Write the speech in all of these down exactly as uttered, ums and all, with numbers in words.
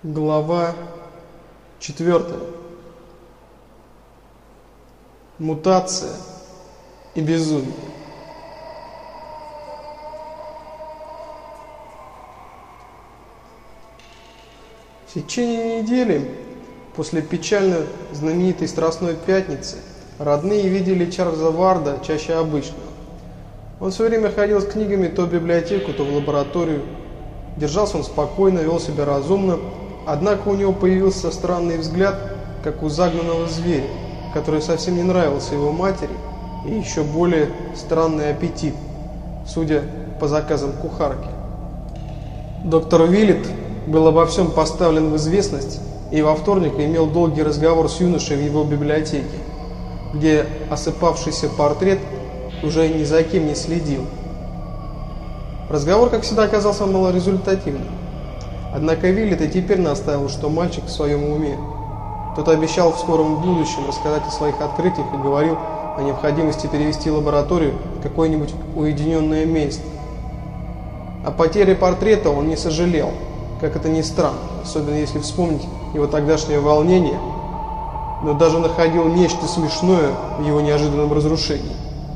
Глава четвертая. Мутация и безумие. В течение недели после печально знаменитой Страстной Пятницы родные видели Чарльза Варда чаще обычного. Он все время ходил с книгами то в библиотеку, то в лабораторию. Держался он спокойно, вел себя разумно, однако у него появился странный взгляд, как у загнанного зверя, который совсем не нравился его матери, и еще более странный аппетит, судя по заказам кухарки. Доктор Виллет был обо всем поставлен в известность и во вторник имел долгий разговор с юношей в его библиотеке, где осыпавшийся портрет уже ни за кем не следил. Разговор, как всегда, оказался малорезультативным. Однако Виллет и теперь настаивал, что мальчик в своем уме. Тот обещал в скором будущем рассказать о своих открытиях и говорил о необходимости перевести лабораторию в какое-нибудь уединенное место. О потере портрета он не сожалел, как это ни странно, особенно если вспомнить его тогдашнее волнение, но даже находил нечто смешное в его неожиданном разрушении.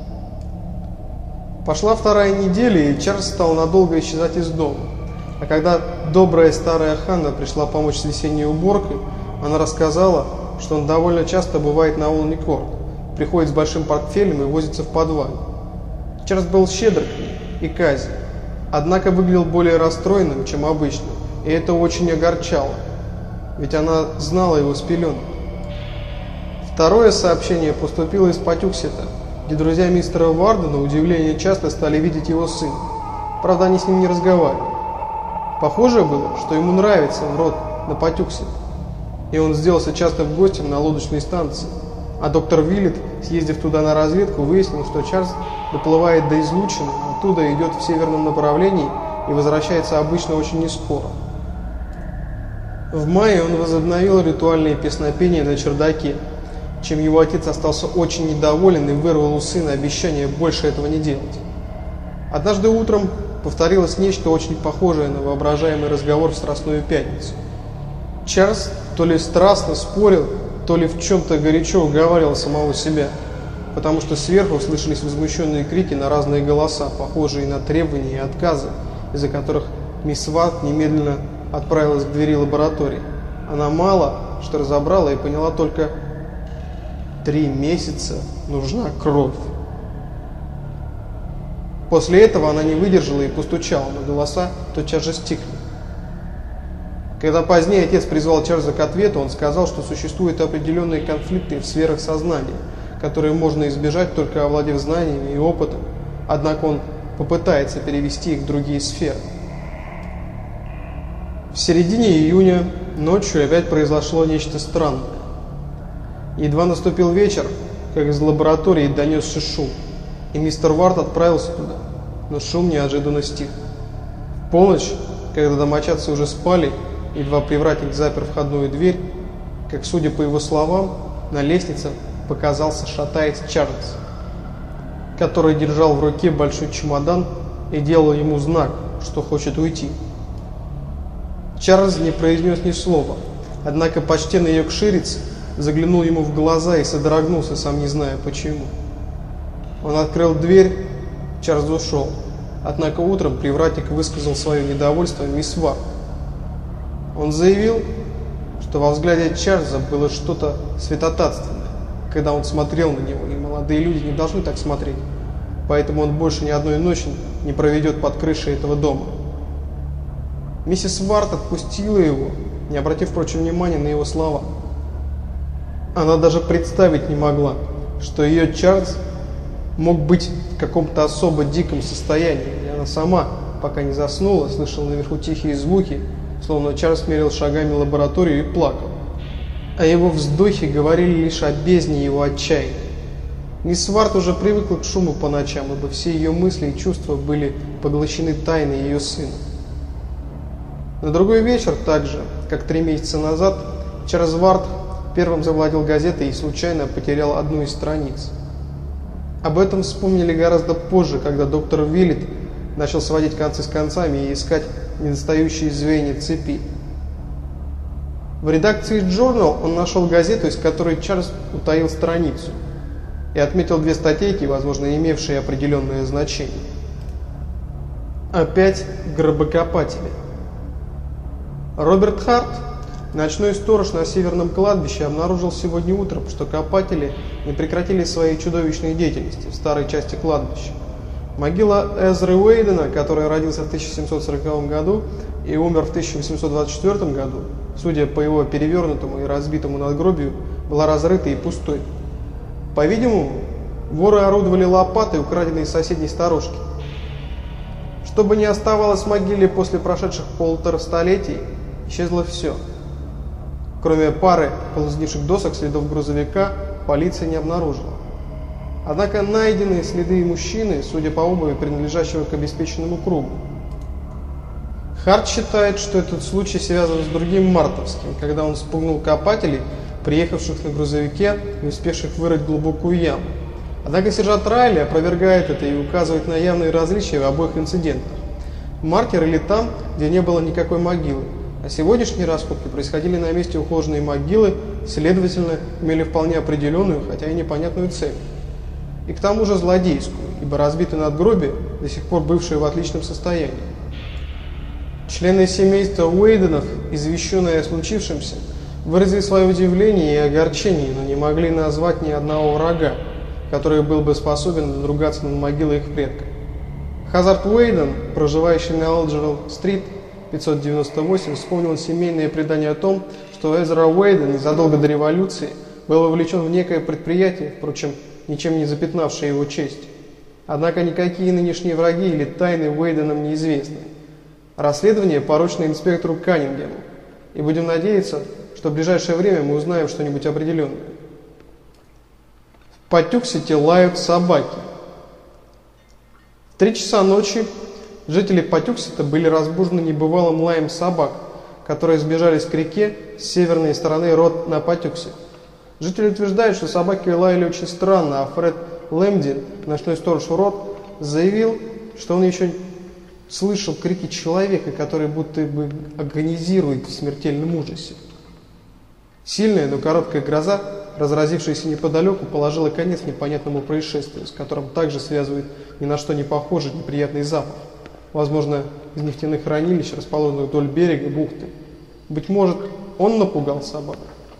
Пошла вторая неделя, и Чарльз стал надолго исчезать из дома. А когда добрая старая Ханна пришла помочь с весенней уборкой, она рассказала, что он довольно часто бывает на Олни-Корт, приходит с большим портфелем и возится в подвале. Чарльз был щедр к ней и к Азе, однако выглядел более расстроенным, чем обычно, и это очень огорчало, ведь она знала его с пеленок. Второе сообщение поступило из Патюксета, где друзья мистера Варда, на удивление, часто стали видеть его сына. Правда, они с ним не разговаривали. Похоже было, что ему нравится Род на Патюксет, и он сделался частым гостем на лодочной станции. А доктор Виллет, съездив туда на разведку, выяснил, что Чарльз доплывает до излучины, оттуда идет в северном направлении и возвращается обычно очень нескоро. В мае он возобновил ритуальные песнопения на чердаке, чем его отец остался очень недоволен и вырвал у сына обещание больше этого не делать. Однажды утром повторилось нечто очень похожее на воображаемый разговор в Страстную Пятницу. Чарльз то ли страстно спорил, то ли в чем-то горячо уговаривал самого себя, потому что сверху слышались возмущенные крики на разные голоса, похожие на требования и отказы, из-за которых мисс Вард немедленно отправилась к двери лаборатории. Она мало что разобрала и поняла только: три месяца нужна кровь. После этого она не выдержала и постучала, но голоса тотчас же стихли. Когда позднее отец призвал Чарльза к ответу, он сказал, что существуют определенные конфликты в сферах сознания, которые можно избежать, только овладев знаниями и опытом, однако он попытается перевести их в другие сферы. В середине июня ночью опять произошло нечто странное. Едва наступил вечер, как из лаборатории донесся шум, и мистер Вард отправился туда, но шум неожиданно стих. В полночь, когда домочадцы уже спали, едва привратник запер входную дверь, как, судя по его словам, на лестнице показался, шатаясь, Чарльз, который держал в руке большой чемодан и делал ему знак, что хочет уйти. Чарльз не произнес ни слова, однако почтенный Йоркширец заглянул ему в глаза и содрогнулся, сам не зная почему. Он открыл дверь, Чарльз ушел, однако утром привратник высказал свое недовольство мисс Вард. Он заявил, что во взгляде Чарльза было что-то святотатственное, когда он смотрел на него, и молодые люди не должны так смотреть, поэтому он больше ни одной ночи не проведет под крышей этого дома. Миссис Вард отпустила его, не обратив, впрочем, внимания на его слова. Она даже представить не могла, что ее Чарльз мог быть в каком-то особо диком состоянии, и она сама, пока не заснула, слышала наверху тихие звуки, словно Чарльз мерил шагами лабораторию и плакал. А его вздохи говорили лишь о бездне его отчаяния. Мисс Вард уже привыкла к шуму по ночам, ибо все ее мысли и чувства были поглощены тайной ее сына. На другой вечер, так же, как три месяца назад, Чарльз Вард первым завладел газетой и случайно потерял одну из страниц. Об этом вспомнили гораздо позже, когда доктор Виллет начал сводить концы с концами и искать недостающие звенья цепи. В редакции Journal он нашел газету, из которой Чарльз утаил страницу, и отметил две статейки, возможно, имевшие определенное значение. Опять гробокопатели. Роберт Харт, ночной сторож на северном кладбище, обнаружил сегодня утром, что копатели не прекратили своей чудовищной деятельности в старой части кладбища. Могила Эзры Уэйдена, который родился в тысяча семьсот сороковом году и умер в тысяча восемьсот двадцать четвёртом году, судя по его перевернутому и разбитому надгробию, была разрыта и пустой. По-видимому, воры орудовали лопатой, украденной из соседней сторожки. Что бы ни оставалось в могиле после прошедших полутора столетий, исчезло все. Кроме пары полузнивших досок следов грузовика, полиция не обнаружила. Однако найдены следы мужчины, судя по обуви, принадлежащего к обеспеченному кругу. Харт считает, что этот случай связан с другим мартовским, когда он спугнул копателей, приехавших на грузовике и успевших вырыть глубокую яму. Однако сержант Райли опровергает это и указывает на явные различия в обоих инцидентах. Маркер или там, где не было никакой могилы, а сегодняшние раскопки происходили на месте ухоженной могилы, следовательно, имели вполне определенную, хотя и непонятную цель. И к тому же злодейскую, ибо разбитое надгробие, до сих пор бывшее в отличном состоянии. Члены семейства Уэйденов, извещенные о случившемся, выразили свое удивление и огорчение, но не могли назвать ни одного врага, который был бы способен надругаться над могилой их предка. Хазард Уэйден, проживающий на Алджернал-стрит пятьсот девяносто восемь, вспомнил семейное предание о том, что Эзра Уэйден незадолго до революции был вовлечен в некое предприятие, впрочем, ничем не запятнавшее его честь. Однако никакие нынешние враги или тайны Уэйденам неизвестны. Расследование поручено инспектору Каннингему, и будем надеяться, что в ближайшее время мы узнаем что-нибудь определенное. В Патюксете лают собаки. В три часа ночи жители Патюксета были разбужены небывалым лаем собак, которые сбежались к реке с северной стороны Рот на Патюксет. Жители утверждают, что собаки лаяли очень странно, а Фред Лэмди, ночной сторож Рот, заявил, что он еще слышал крики человека, который будто бы агонизирует в смертельном ужасе. Сильная, но короткая гроза, разразившаяся неподалеку, положила конец непонятному происшествию, с которым также связывает ни на что не похожий неприятный запах, возможно, из нефтяных хранилищ, расположенных вдоль берега бухты. Быть может, он напугал собак.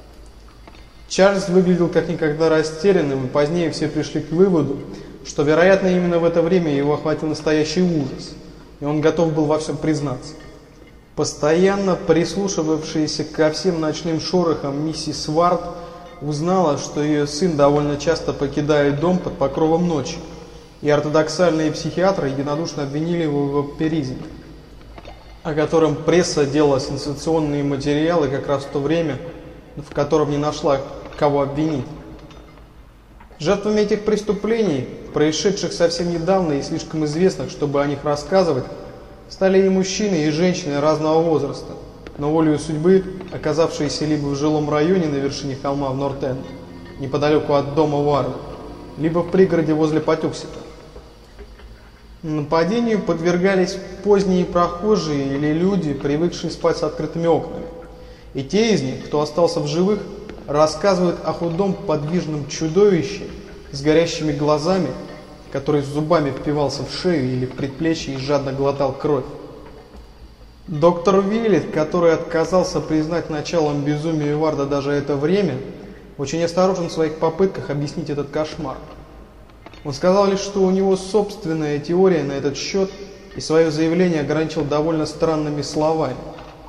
Чарльз выглядел как никогда растерянным, и позднее все пришли к выводу, что, вероятно, именно в это время его охватил настоящий ужас, и он готов был во всем признаться. Постоянно прислушивавшаяся ко всем ночным шорохам миссис Вард узнала, что ее сын довольно часто покидает дом под покровом ночи, и ортодоксальные психиатры единодушно обвинили его в вампиризме, о котором пресса делала сенсационные материалы как раз в то время, в котором не нашла кого обвинить. Жертвами этих преступлений, происшедших совсем недавно и слишком известных, чтобы о них рассказывать, стали и мужчины, и женщины разного возраста, но волею судьбы оказавшиеся либо в жилом районе на вершине холма в Норт-Энд, неподалеку от дома Варда, либо в пригороде возле Патюксета. Нападению подвергались поздние прохожие или люди, привыкшие спать с открытыми окнами. И те из них, кто остался в живых, рассказывают о худом подвижном чудовище с горящими глазами, который зубами впивался в шею или в предплечье и жадно глотал кровь. Доктор Виллет, который отказался признать началом безумия Варда даже это время, очень осторожен в своих попытках объяснить этот кошмар. Он сказал лишь, что у него собственная теория на этот счет, и свое заявление ограничил довольно странными словами.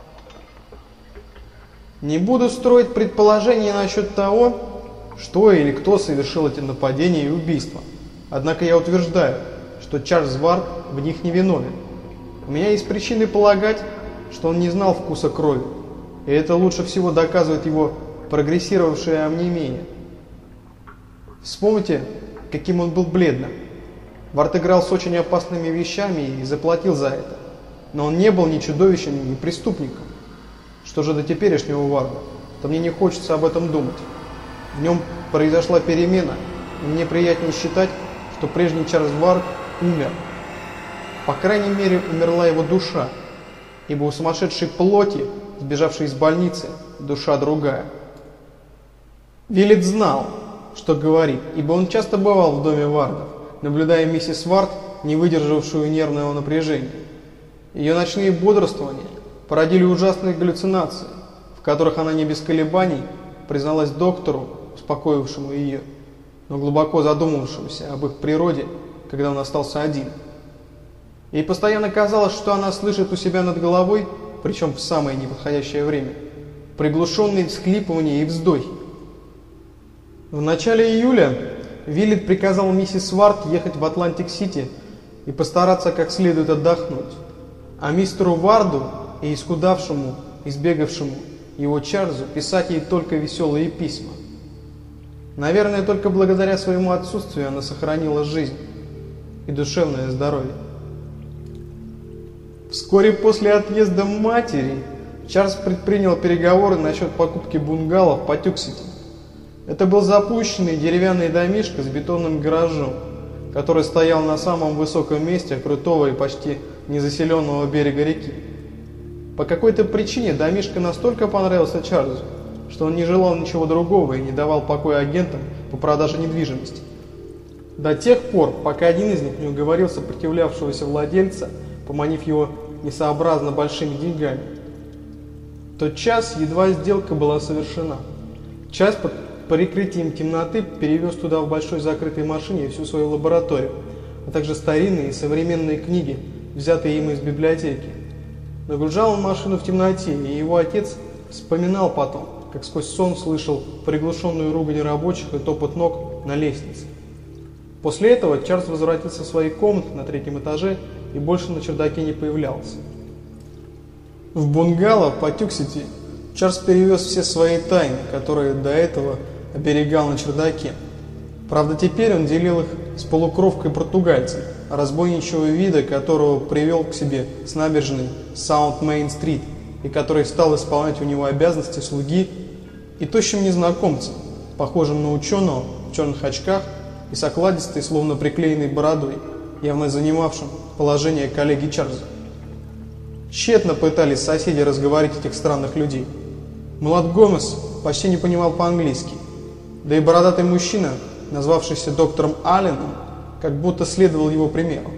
Не буду строить предположения насчет того, что или кто совершил эти нападения и убийства. Однако я утверждаю, что Чарльз Вард в них не виновен. У меня есть причины полагать, что он не знал вкуса крови, и это лучше всего доказывает его прогрессировавшее амнемия. Вспомните, каким он был бледным. Вард играл с очень опасными вещами и заплатил за это, но он не был ни чудовищем, ни преступником. Что же до теперешнего Варда, то мне не хочется об этом думать. В нем произошла перемена, и мне приятнее считать, что прежний Чарльз Вард умер. По крайней мере, умерла его душа, ибо у сумасшедшей плоти, сбежавшей из больницы, душа другая. Виллит знал, что говорит, ибо он часто бывал в доме Вардов, наблюдая миссис Вард, не выдержавшую нервного напряжения. Ее ночные бодрствования породили ужасные галлюцинации, в которых она не без колебаний призналась доктору, успокоившему ее, но глубоко задумавшемуся об их природе, когда он остался один. Ей постоянно казалось, что она слышит у себя над головой, причем в самое неподходящее время, приглушенные всхлипывания и вздохи. В начале июля Виллит приказал миссис Вард ехать в Атлантик-Сити и постараться как следует отдохнуть, а мистеру Варду и исхудавшему, избегавшему его Чарльзу писать ей только веселые письма. Наверное, только благодаря своему отсутствию она сохранила жизнь и душевное здоровье. Вскоре после отъезда матери Чарльз предпринял переговоры насчет покупки бунгало в Патюксете. Это был запущенный деревянный домишко с бетонным гаражом, который стоял на самом высоком месте крутого и почти незаселенного берега реки. По какой-то причине домишко настолько понравился Чарльзу, что он не желал ничего другого и не давал покоя агентам по продаже недвижимости. До тех пор, пока один из них не уговорил сопротивлявшегося владельца, поманив его несообразно большими деньгами. В тот час едва сделка была совершена. Чарльз под прикрытием темноты перевез туда в большой закрытой машине всю свою лабораторию, а также старинные и современные книги, взятые им из библиотеки. Нагружал он машину в темноте, и его отец вспоминал потом, как сквозь сон слышал приглушенную ругань рабочих и топот ног на лестнице. После этого Чарльз возвратился в свои комнаты на третьем этаже и больше на чердаке не появлялся. В бунгало в Патюксете Чарльз перевез все свои тайны, которые до этого оберегал на чердаке. Правда, теперь он делил их с полукровкой португальцем, разбойничьего вида, которого привел к себе с набережной Саунд-Мейн-стрит и который стал исполнять у него обязанности слуги, и тощим незнакомцем, похожим на ученого в черных очках и с окладистой, словно приклеенной бородой, явно занимавшим положение коллеги Чарльза. Тщетно пытались соседи разговорить этих странных людей. Млад Гомес почти не понимал по-английски, да и бородатый мужчина, назвавшийся доктором Алленом, как будто следовал его примеру.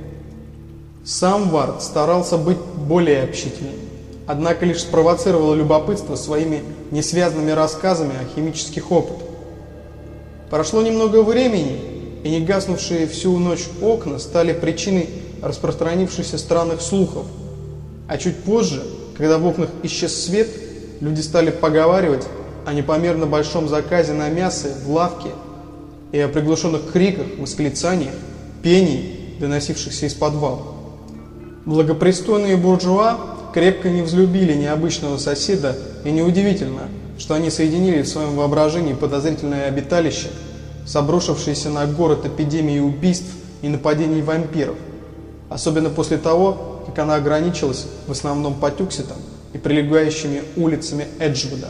Сам Вард старался быть более общительным, однако лишь спровоцировал любопытство своими несвязанными рассказами о химических опытах. Прошло немного времени, и не гаснувшие всю ночь окна стали причиной распространившихся странных слухов, а чуть позже, когда в окнах исчез свет, люди стали поговаривать о непомерно большом заказе на мясо в лавке и о приглушенных криках, восклицаниях, пении, доносившихся из подвала. Благопристойные буржуа крепко не взлюбили необычного соседа, и неудивительно, что они соединили в своем воображении подозрительное обиталище с обрушившейся на город эпидемией убийств и нападений вампиров, особенно после того, как она ограничилась в основном Патюксетом и прилегающими улицами Эджвуда.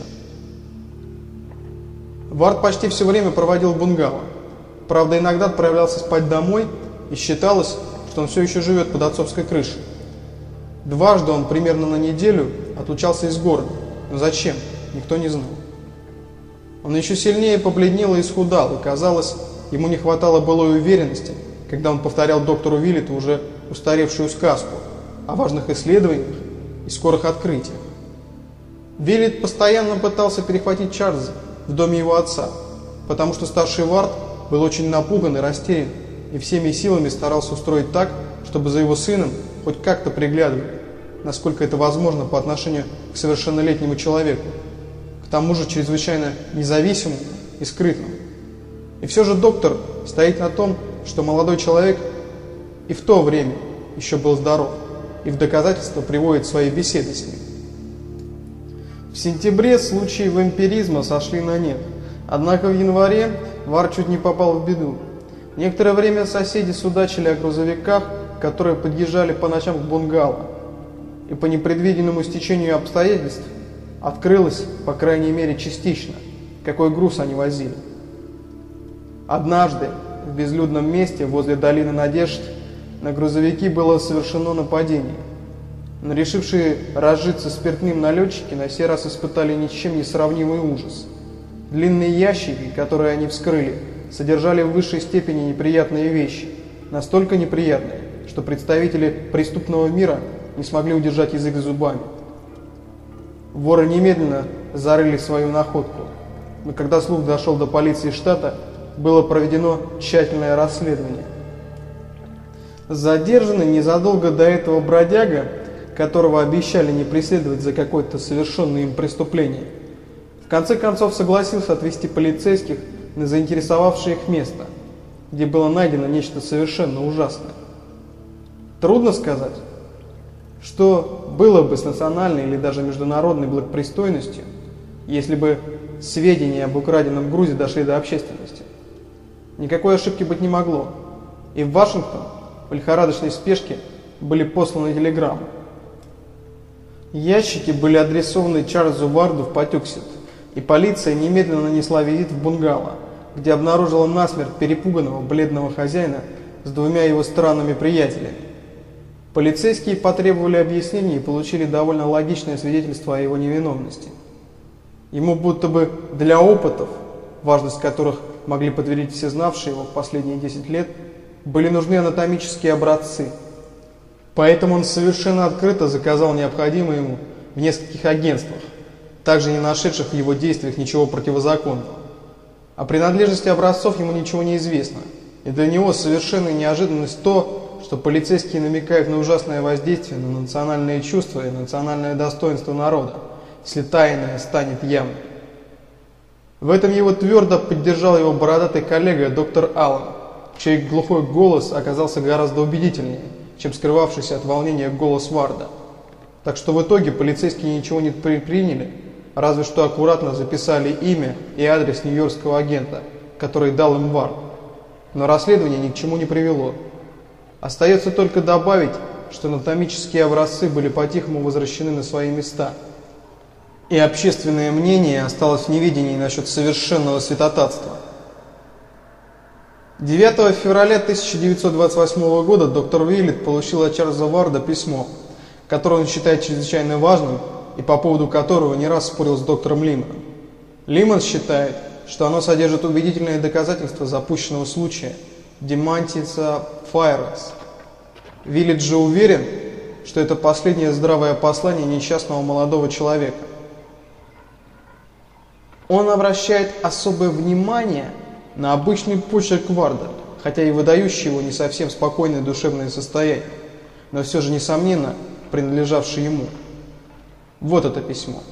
Вард почти все время проводил в бунгало. Правда, иногда отправлялся спать домой, и считалось, что он все еще живет под отцовской крышей. Дважды он примерно на неделю отлучался из города, но зачем, никто не знал. Он еще сильнее побледнел и исхудал, и, казалось, ему не хватало былой уверенности, когда он повторял доктору Виллиту уже устаревшую сказку о важных исследованиях и скорых открытиях. Виллит постоянно пытался перехватить Чарльза в доме его отца, потому что старший Вард был очень напуган и растерян, и всеми силами старался устроить так, чтобы за его сыном хоть как-то приглядывали, насколько это возможно по отношению к совершеннолетнему человеку, к тому же чрезвычайно независимому и скрытному. И все же доктор стоит на том, что молодой человек и в то время еще был здоров, и в доказательство приводит свои беседы с ним. В сентябре случаи вампиризма сошли на нет, однако в январе Вард чуть не попал в беду. Некоторое время соседи судачили о грузовиках, которые подъезжали по ночам к бунгало, и по непредвиденному стечению обстоятельств открылось, по крайней мере частично, какой груз они возили. Однажды в безлюдном месте возле долины Надежд на грузовики было совершено нападение. Но решившие разжиться спиртным налетчики на сей раз испытали ни с чем не сравнимый ужас. Длинные ящики, которые они вскрыли, содержали в высшей степени неприятные вещи, настолько неприятные, что представители преступного мира не смогли удержать язык зубами. Воры немедленно зарыли свою находку, но когда слух дошел до полиции штата, было проведено тщательное расследование. Задержанный незадолго до этого бродяга, которого обещали не преследовать за какое-то совершенное им преступление, в конце концов согласился отвезти полицейских на заинтересовавшее их место, где было найдено нечто совершенно ужасное. Трудно сказать, что было бы с национальной или даже международной благопристойностью, если бы сведения об украденном грузе дошли до общественности. Никакой ошибки быть не могло, и в Вашингтон в лихорадочной спешке были посланы телеграммы. Ящики были адресованы Чарльзу Варду в Патюксет, и полиция немедленно нанесла визит в бунгало, где обнаружила насмерть перепуганного бледного хозяина с двумя его странными приятелями. Полицейские потребовали объяснений и получили довольно логичное свидетельство о его невиновности. Ему будто бы для опытов, важность которых могли подтвердить все знавшие его в последние десять лет, были нужны анатомические образцы. Поэтому он совершенно открыто заказал необходимое ему в нескольких агентствах, также не нашедших в его действиях ничего противозаконного. О принадлежности образцов ему ничего не известно, и для него совершенная неожиданность то, что полицейские намекают на ужасное воздействие на национальные чувства и национальное достоинство народа, если тайное станет явным. В этом его твердо поддержал его бородатый коллега доктор Аллен, чей глухой голос оказался гораздо убедительнее, чем скрывавшийся от волнения голос Варда. Так что в итоге полицейские ничего не предприняли, разве что аккуратно записали имя и адрес нью-йоркского агента, который дал им Вард. Но расследование ни к чему не привело. Остается только добавить, что анатомические образцы были по-тихому возвращены на свои места, и общественное мнение осталось в неведении насчет совершенного святотатства. девятого февраля тысяча девятьсот двадцать восьмого года доктор Виллет получил от Чарльза Варда письмо, которое он считает чрезвычайно важным и по поводу которого не раз спорил с доктором Лиманом. Лиман считает, что оно содержит убедительные доказательства запущенного случая Демантиса Файрес. Виллет же уверен, что это последнее здравое послание несчастного молодого человека. Он обращает особое внимание на обычный почерк Варда, хотя и выдающий его не совсем спокойное душевное состояние, но все же, несомненно, принадлежавший ему. Вот это письмо.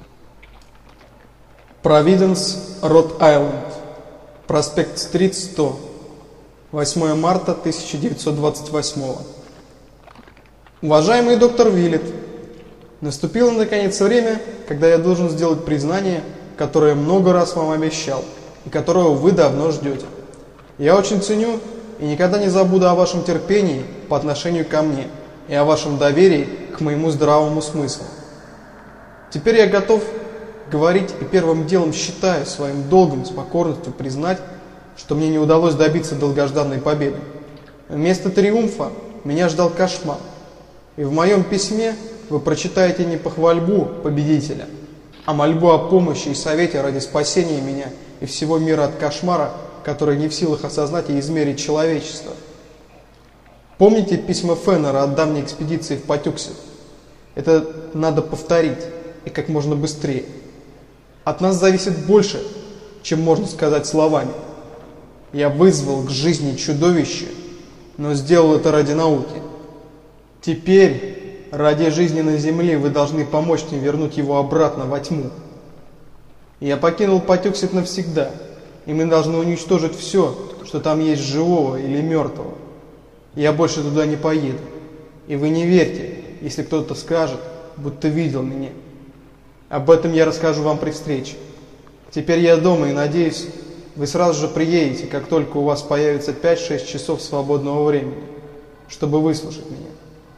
Провиденс, Род-Айленд, проспект-стрит, сто, восьмое марта тысяча девятьсот двадцать восьмого. Уважаемый доктор Виллет, наступило наконец время, когда я должен сделать признание, которое много раз вам обещал, и которого вы давно ждете. Я очень ценю и никогда не забуду о вашем терпении по отношению ко мне и о вашем доверии к моему здравому смыслу. Теперь я готов говорить и первым делом считаю своим долгом с покорностью признать, что мне не удалось добиться долгожданной победы. Вместо триумфа меня ждал кошмар, и в моем письме вы прочитаете не похвальбу победителя, а мольбу о помощи и совете ради спасения меня и всего мира от кошмара, который не в силах осознать и измерить человечество. Помните письма Феннера от давней экспедиции в Патюксет? Это надо повторить, и как можно быстрее. От нас зависит больше, чем можно сказать словами. Я вызвал к жизни чудовище, но сделал это ради науки. Теперь, ради жизни на земле, вы должны помочь мне вернуть его обратно во тьму. Я покинул Патюксет навсегда, и мы должны уничтожить все, что там есть живого или мертвого. Я больше туда не поеду, и вы не верьте, если кто-то скажет, будто видел меня. Об этом я расскажу вам при встрече. Теперь я дома и, надеюсь, вы сразу же приедете, как только у вас появится пять-шесть часов свободного времени, чтобы выслушать меня.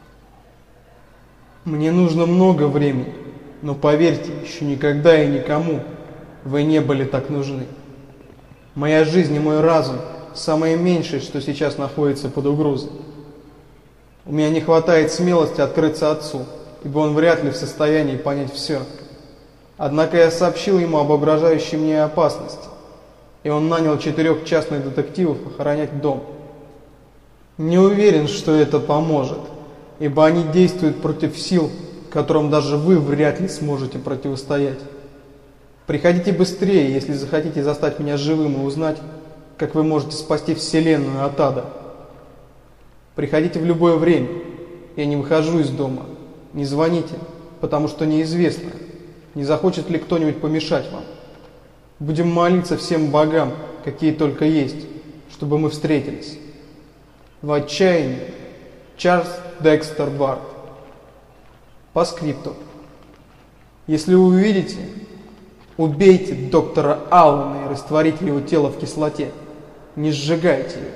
Мне нужно много времени, но поверьте, еще никогда и никому вы не были так нужны. Моя жизнь и мой разум – самое меньшее, что сейчас находится под угрозой. У меня не хватает смелости открыться отцу ибо он вряд ли в состоянии понять все. Однако я сообщил ему об угрожающей мне опасности, и он нанял четырех частных детективов охранять дом. Не уверен, что это поможет, ибо они действуют против сил, которым даже вы вряд ли сможете противостоять. Приходите быстрее, если захотите застать меня живым и узнать, как вы можете спасти Вселенную от ада. Приходите в любое время, я не выхожу из дома. Не звоните, потому что неизвестно, не захочет ли кто-нибудь помешать вам. Будем молиться всем богам, какие только есть, чтобы мы встретились. В отчаянии. Чарльз Декстер Вард. По скрипту. Если вы увидите, убейте доктора Аллена и растворите его тело в кислоте. Не сжигайте его.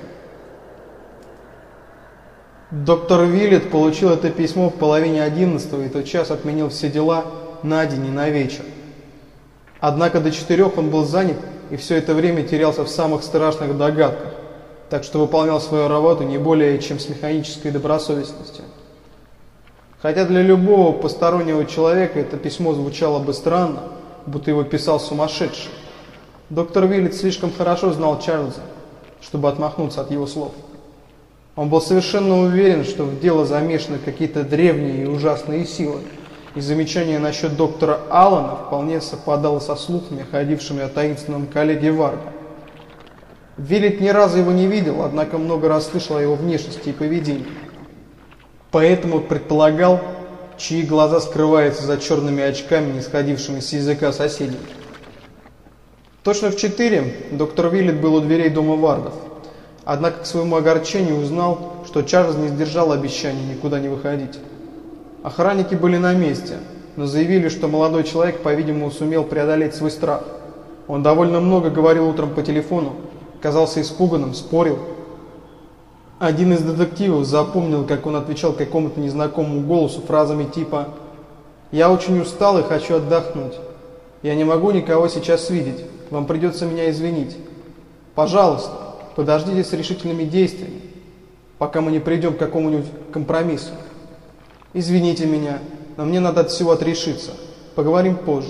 Доктор Виллет получил это письмо в половине одиннадцатого и тотчас отменил все дела на день и на вечер. Однако до четырех он был занят и все это время терялся в самых страшных догадках, так что выполнял свою работу не более чем с механической добросовестностью. Хотя для любого постороннего человека это письмо звучало бы странно, будто его писал сумасшедший, доктор Виллет слишком хорошо знал Чарльза, чтобы отмахнуться от его слов. Он был совершенно уверен, что в дело замешаны какие-то древние и ужасные силы, и замечание насчет доктора Аллена вполне совпадало со слухами, ходившими о таинственном коллеге Варда. Виллет ни разу его не видел, однако много раз слышал о его внешности и поведении. Поэтому предполагал, чьи глаза скрываются за черными очками, не сходившими с языка соседей. Точно в четыре доктор Виллет был у дверей дома Вардов. Однако к своему огорчению узнал, что Чарльз не сдержал обещания никуда не выходить. Охранники были на месте, но заявили, что молодой человек, по-видимому, сумел преодолеть свой страх. Он довольно много говорил утром по телефону, казался испуганным, спорил. Один из детективов запомнил, как он отвечал какому-то незнакомому голосу фразами типа «Я очень устал и хочу отдохнуть. Я не могу никого сейчас видеть. Вам придется меня извинить. Пожалуйста, подождите с решительными действиями, пока мы не придем к какому-нибудь компромиссу. Извините меня, но мне надо от всего отрешиться. Поговорим позже».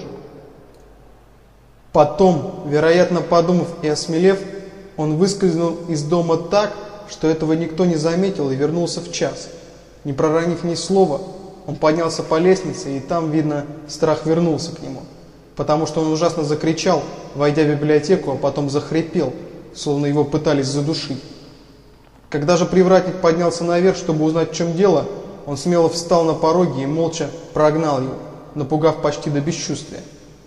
Потом, вероятно, подумав и осмелев, он выскользнул из дома так, что этого никто не заметил, и вернулся в час. Не проронив ни слова, он поднялся по лестнице, и там, видно, страх вернулся к нему, потому что он ужасно закричал, войдя в библиотеку, а потом захрипел, словно его пытались задушить. Когда же привратник поднялся наверх, чтобы узнать, в чем дело, он смело встал на пороге и молча прогнал его, напугав почти до бесчувствия.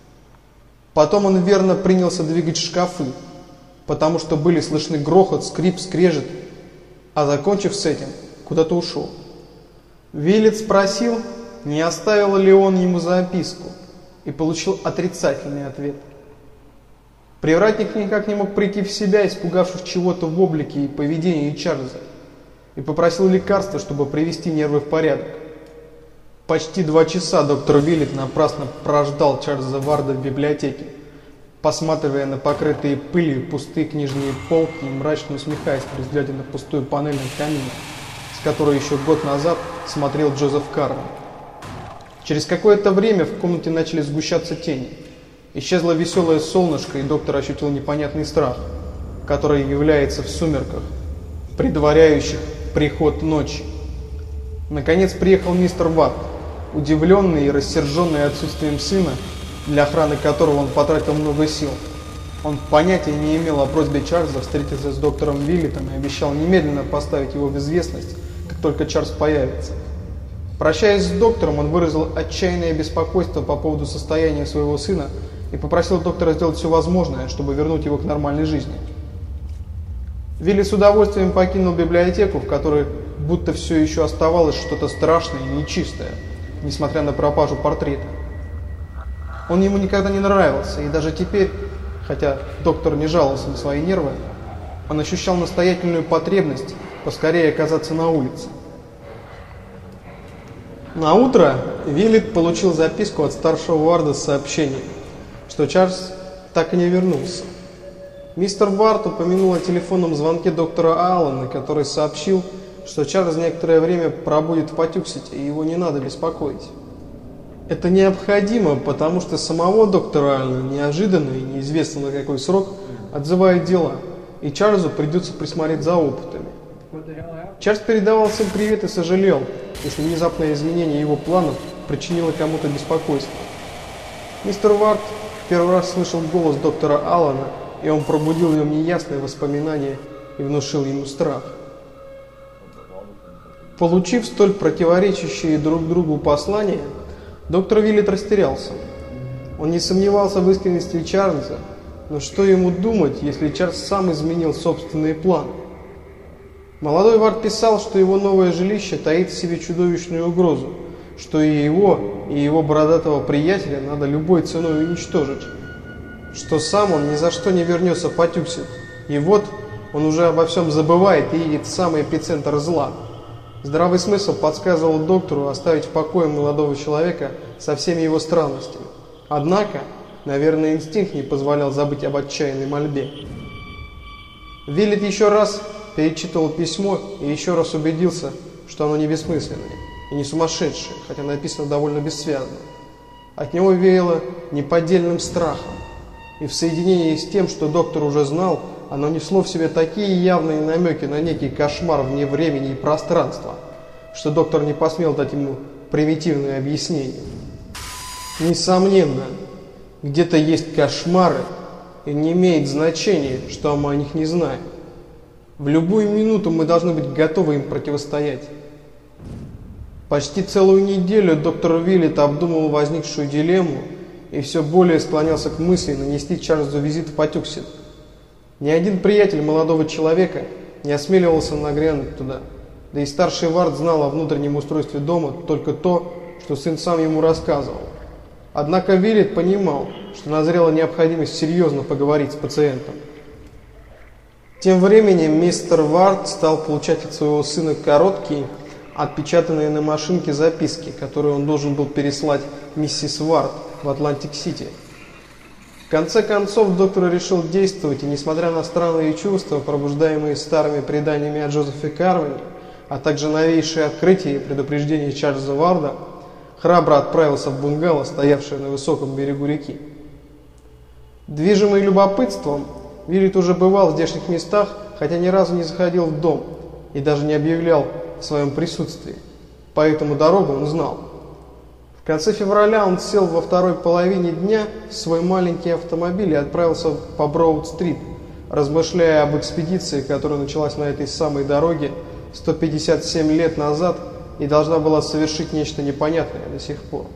Потом он верно принялся двигать шкафы, потому что были слышны грохот, скрип, скрежет, а закончив с этим, куда-то ушел. Виллет спросил, не оставил ли он ему записку, и получил отрицательный ответ. Привратник никак не мог прийти в себя, испугавшись чего-то в облике и поведении Чарльза, и попросил лекарства, чтобы привести нервы в порядок. Почти два часа доктор Виллет напрасно прождал Чарльза Варда в библиотеке, посматривая на покрытые пылью пустые книжные полки и мрачно усмехаясь при взгляде на пустую панель над камином, с которой еще год назад смотрел Джозеф Карвин. Через какое-то время в комнате начали сгущаться тени. Исчезло веселое солнышко, и доктор ощутил непонятный страх, который является в сумерках, предваряющих приход ночи. Наконец приехал мистер Вард, удивленный и рассерженный отсутствием сына, для охраны которого он потратил много сил. Он понятия не имел о просьбе Чарльза встретиться с доктором Виллетом и обещал немедленно поставить его в известность, как только Чарльз появится. Прощаясь с доктором, он выразил отчаянное беспокойство по поводу состояния своего сына и попросил доктора сделать все возможное, чтобы вернуть его к нормальной жизни. Вилли с удовольствием покинул библиотеку, в которой будто все еще оставалось что-то страшное и нечистое, несмотря на пропажу портрета. Он ему никогда не нравился, и даже теперь, хотя доктор не жаловался на свои нервы, он ощущал настоятельную потребность поскорее оказаться на улице. На утро Виллет получил записку от старшего Варда с сообщением, что Чарльз так и не вернулся. Мистер Вард упомянул о телефонном звонке доктора Аллена, который сообщил, что Чарльз некоторое время пробудет в Патюксите, и его не надо беспокоить. Это необходимо, потому что самого доктора Аллена неожиданно и неизвестно на какой срок отзывают дела, и Чарльзу придется присмотреть за опытами. Чарльз передавал всем привет и сожалел, если внезапное изменение его планов причинило кому-то беспокойство. Мистер Вард первый раз слышал голос доктора Аллена, и он пробудил в нем неясные воспоминания и внушил ему страх. Получив столь противоречащие друг другу послания, доктор Виллет растерялся. Он не сомневался в искренности Чарльза, но что ему думать, если Чарльз сам изменил собственные планы? Молодой Вард писал, что его новое жилище таит в себе чудовищную угрозу, что и его, и его бородатого приятеля надо любой ценой уничтожить, что сам он ни за что не вернется в Патюксит, и вот он уже обо всем забывает и едет в самый эпицентр зла. Здравый смысл подсказывал доктору оставить в покое молодого человека со всеми его странностями. Однако, наверное, инстинкт не позволял забыть об отчаянной мольбе. Виллет еще раз перечитывал письмо и еще раз убедился, что оно не бессмысленное и не сумасшедшее, хотя написано довольно бессвязно. От него веяло неподдельным страхом, и в соединении с тем, что доктор уже знал, оно несло в себе такие явные намеки на некий кошмар вне времени и пространства, что доктор не посмел дать ему примитивное объяснение. Несомненно, где-то есть кошмары, и не имеет значения, что мы о них не знаем. В любую минуту мы должны быть готовы им противостоять. Почти целую неделю доктор Виллет обдумывал возникшую дилемму и все более склонялся к мысли нанести Чарльзу визит в Патюксит. Ни один приятель молодого человека не осмеливался нагрянуть туда, да и старший Вард знал о внутреннем устройстве дома только то, что сын сам ему рассказывал. Однако Виллет понимал, что назрела необходимость серьезно поговорить с пациентом. Тем временем мистер Вард стал получать от своего сына короткие, отпечатанные на машинке записки, которые он должен был переслать миссис Вард в Атлантик-Сити. В конце концов, доктор решил действовать, и несмотря на странные чувства, пробуждаемые старыми преданиями о Джозефе Карвине, а также новейшие открытия и предупреждения Чарльза Варда, храбро отправился в бунгало, стоявшее на высоком берегу реки. Движимый любопытством, Виллет уже бывал в здешних местах, хотя ни разу не заходил в дом и даже не объявлял в своем присутствии, поэтому дорогу он знал. В конце февраля он сел во второй половине дня в свой маленький автомобиль и отправился по Броуд-стрит, размышляя об экспедиции, которая началась на этой самой дороге сто пятьдесят семь лет назад и должна была совершить нечто непонятное до сих пор.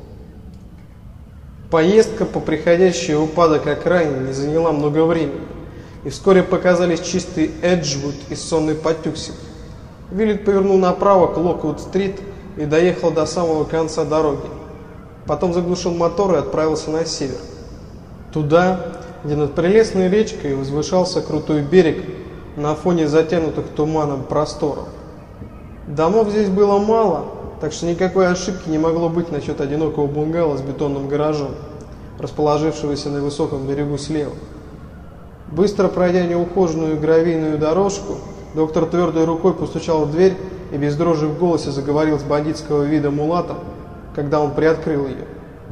Поездка по приходящей упадок окраине не заняла много времени, и вскоре показались чистый Эджвуд и сонный Патюксит. Виллет повернул направо к Локвуд-стрит и доехал до самого конца дороги. Потом заглушил мотор и отправился на север. Туда, где над прелестной речкой возвышался крутой берег на фоне затянутых туманом просторов. Домов здесь было мало, так что никакой ошибки не могло быть насчет одинокого бунгало с бетонным гаражом, расположившегося на высоком берегу слева. Быстро пройдя неухоженную гравийную дорожку, доктор твердой рукой постучал в дверь и без дрожи в голосе заговорил с бандитского вида мулатом, когда он приоткрыл ее.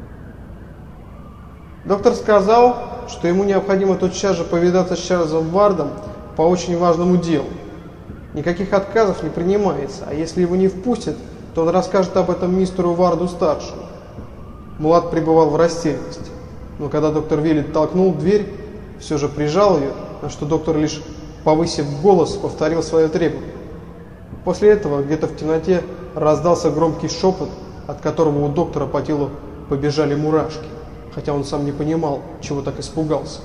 Доктор сказал, что ему необходимо тотчас же повидаться с Чарльзом Вардом по очень важному делу. Никаких отказов не принимается, а если его не впустят, то он расскажет об этом мистеру Варду-старшему. Мулат пребывал в растерянности, но когда доктор Виллет толкнул дверь, все же прижал ее, на что доктор, лишь повысив голос, повторил свое требование. После этого где-то в темноте раздался громкий шепот, от которого у доктора по телу побежали мурашки, хотя он сам не понимал, чего так испугался.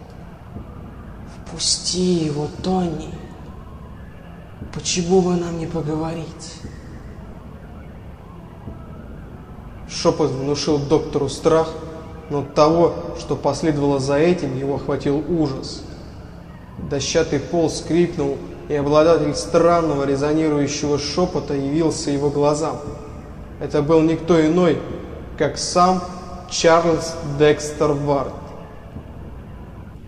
«Впусти его, Тони. Почему бы нам не поговорить?» Шепот внушил доктору страх, но от того, что последовало за этим, его охватил ужас. Дощатый пол скрипнул, и обладатель странного резонирующего шепота явился его глазам. Это был никто иной, как сам Чарльз Декстер Вард.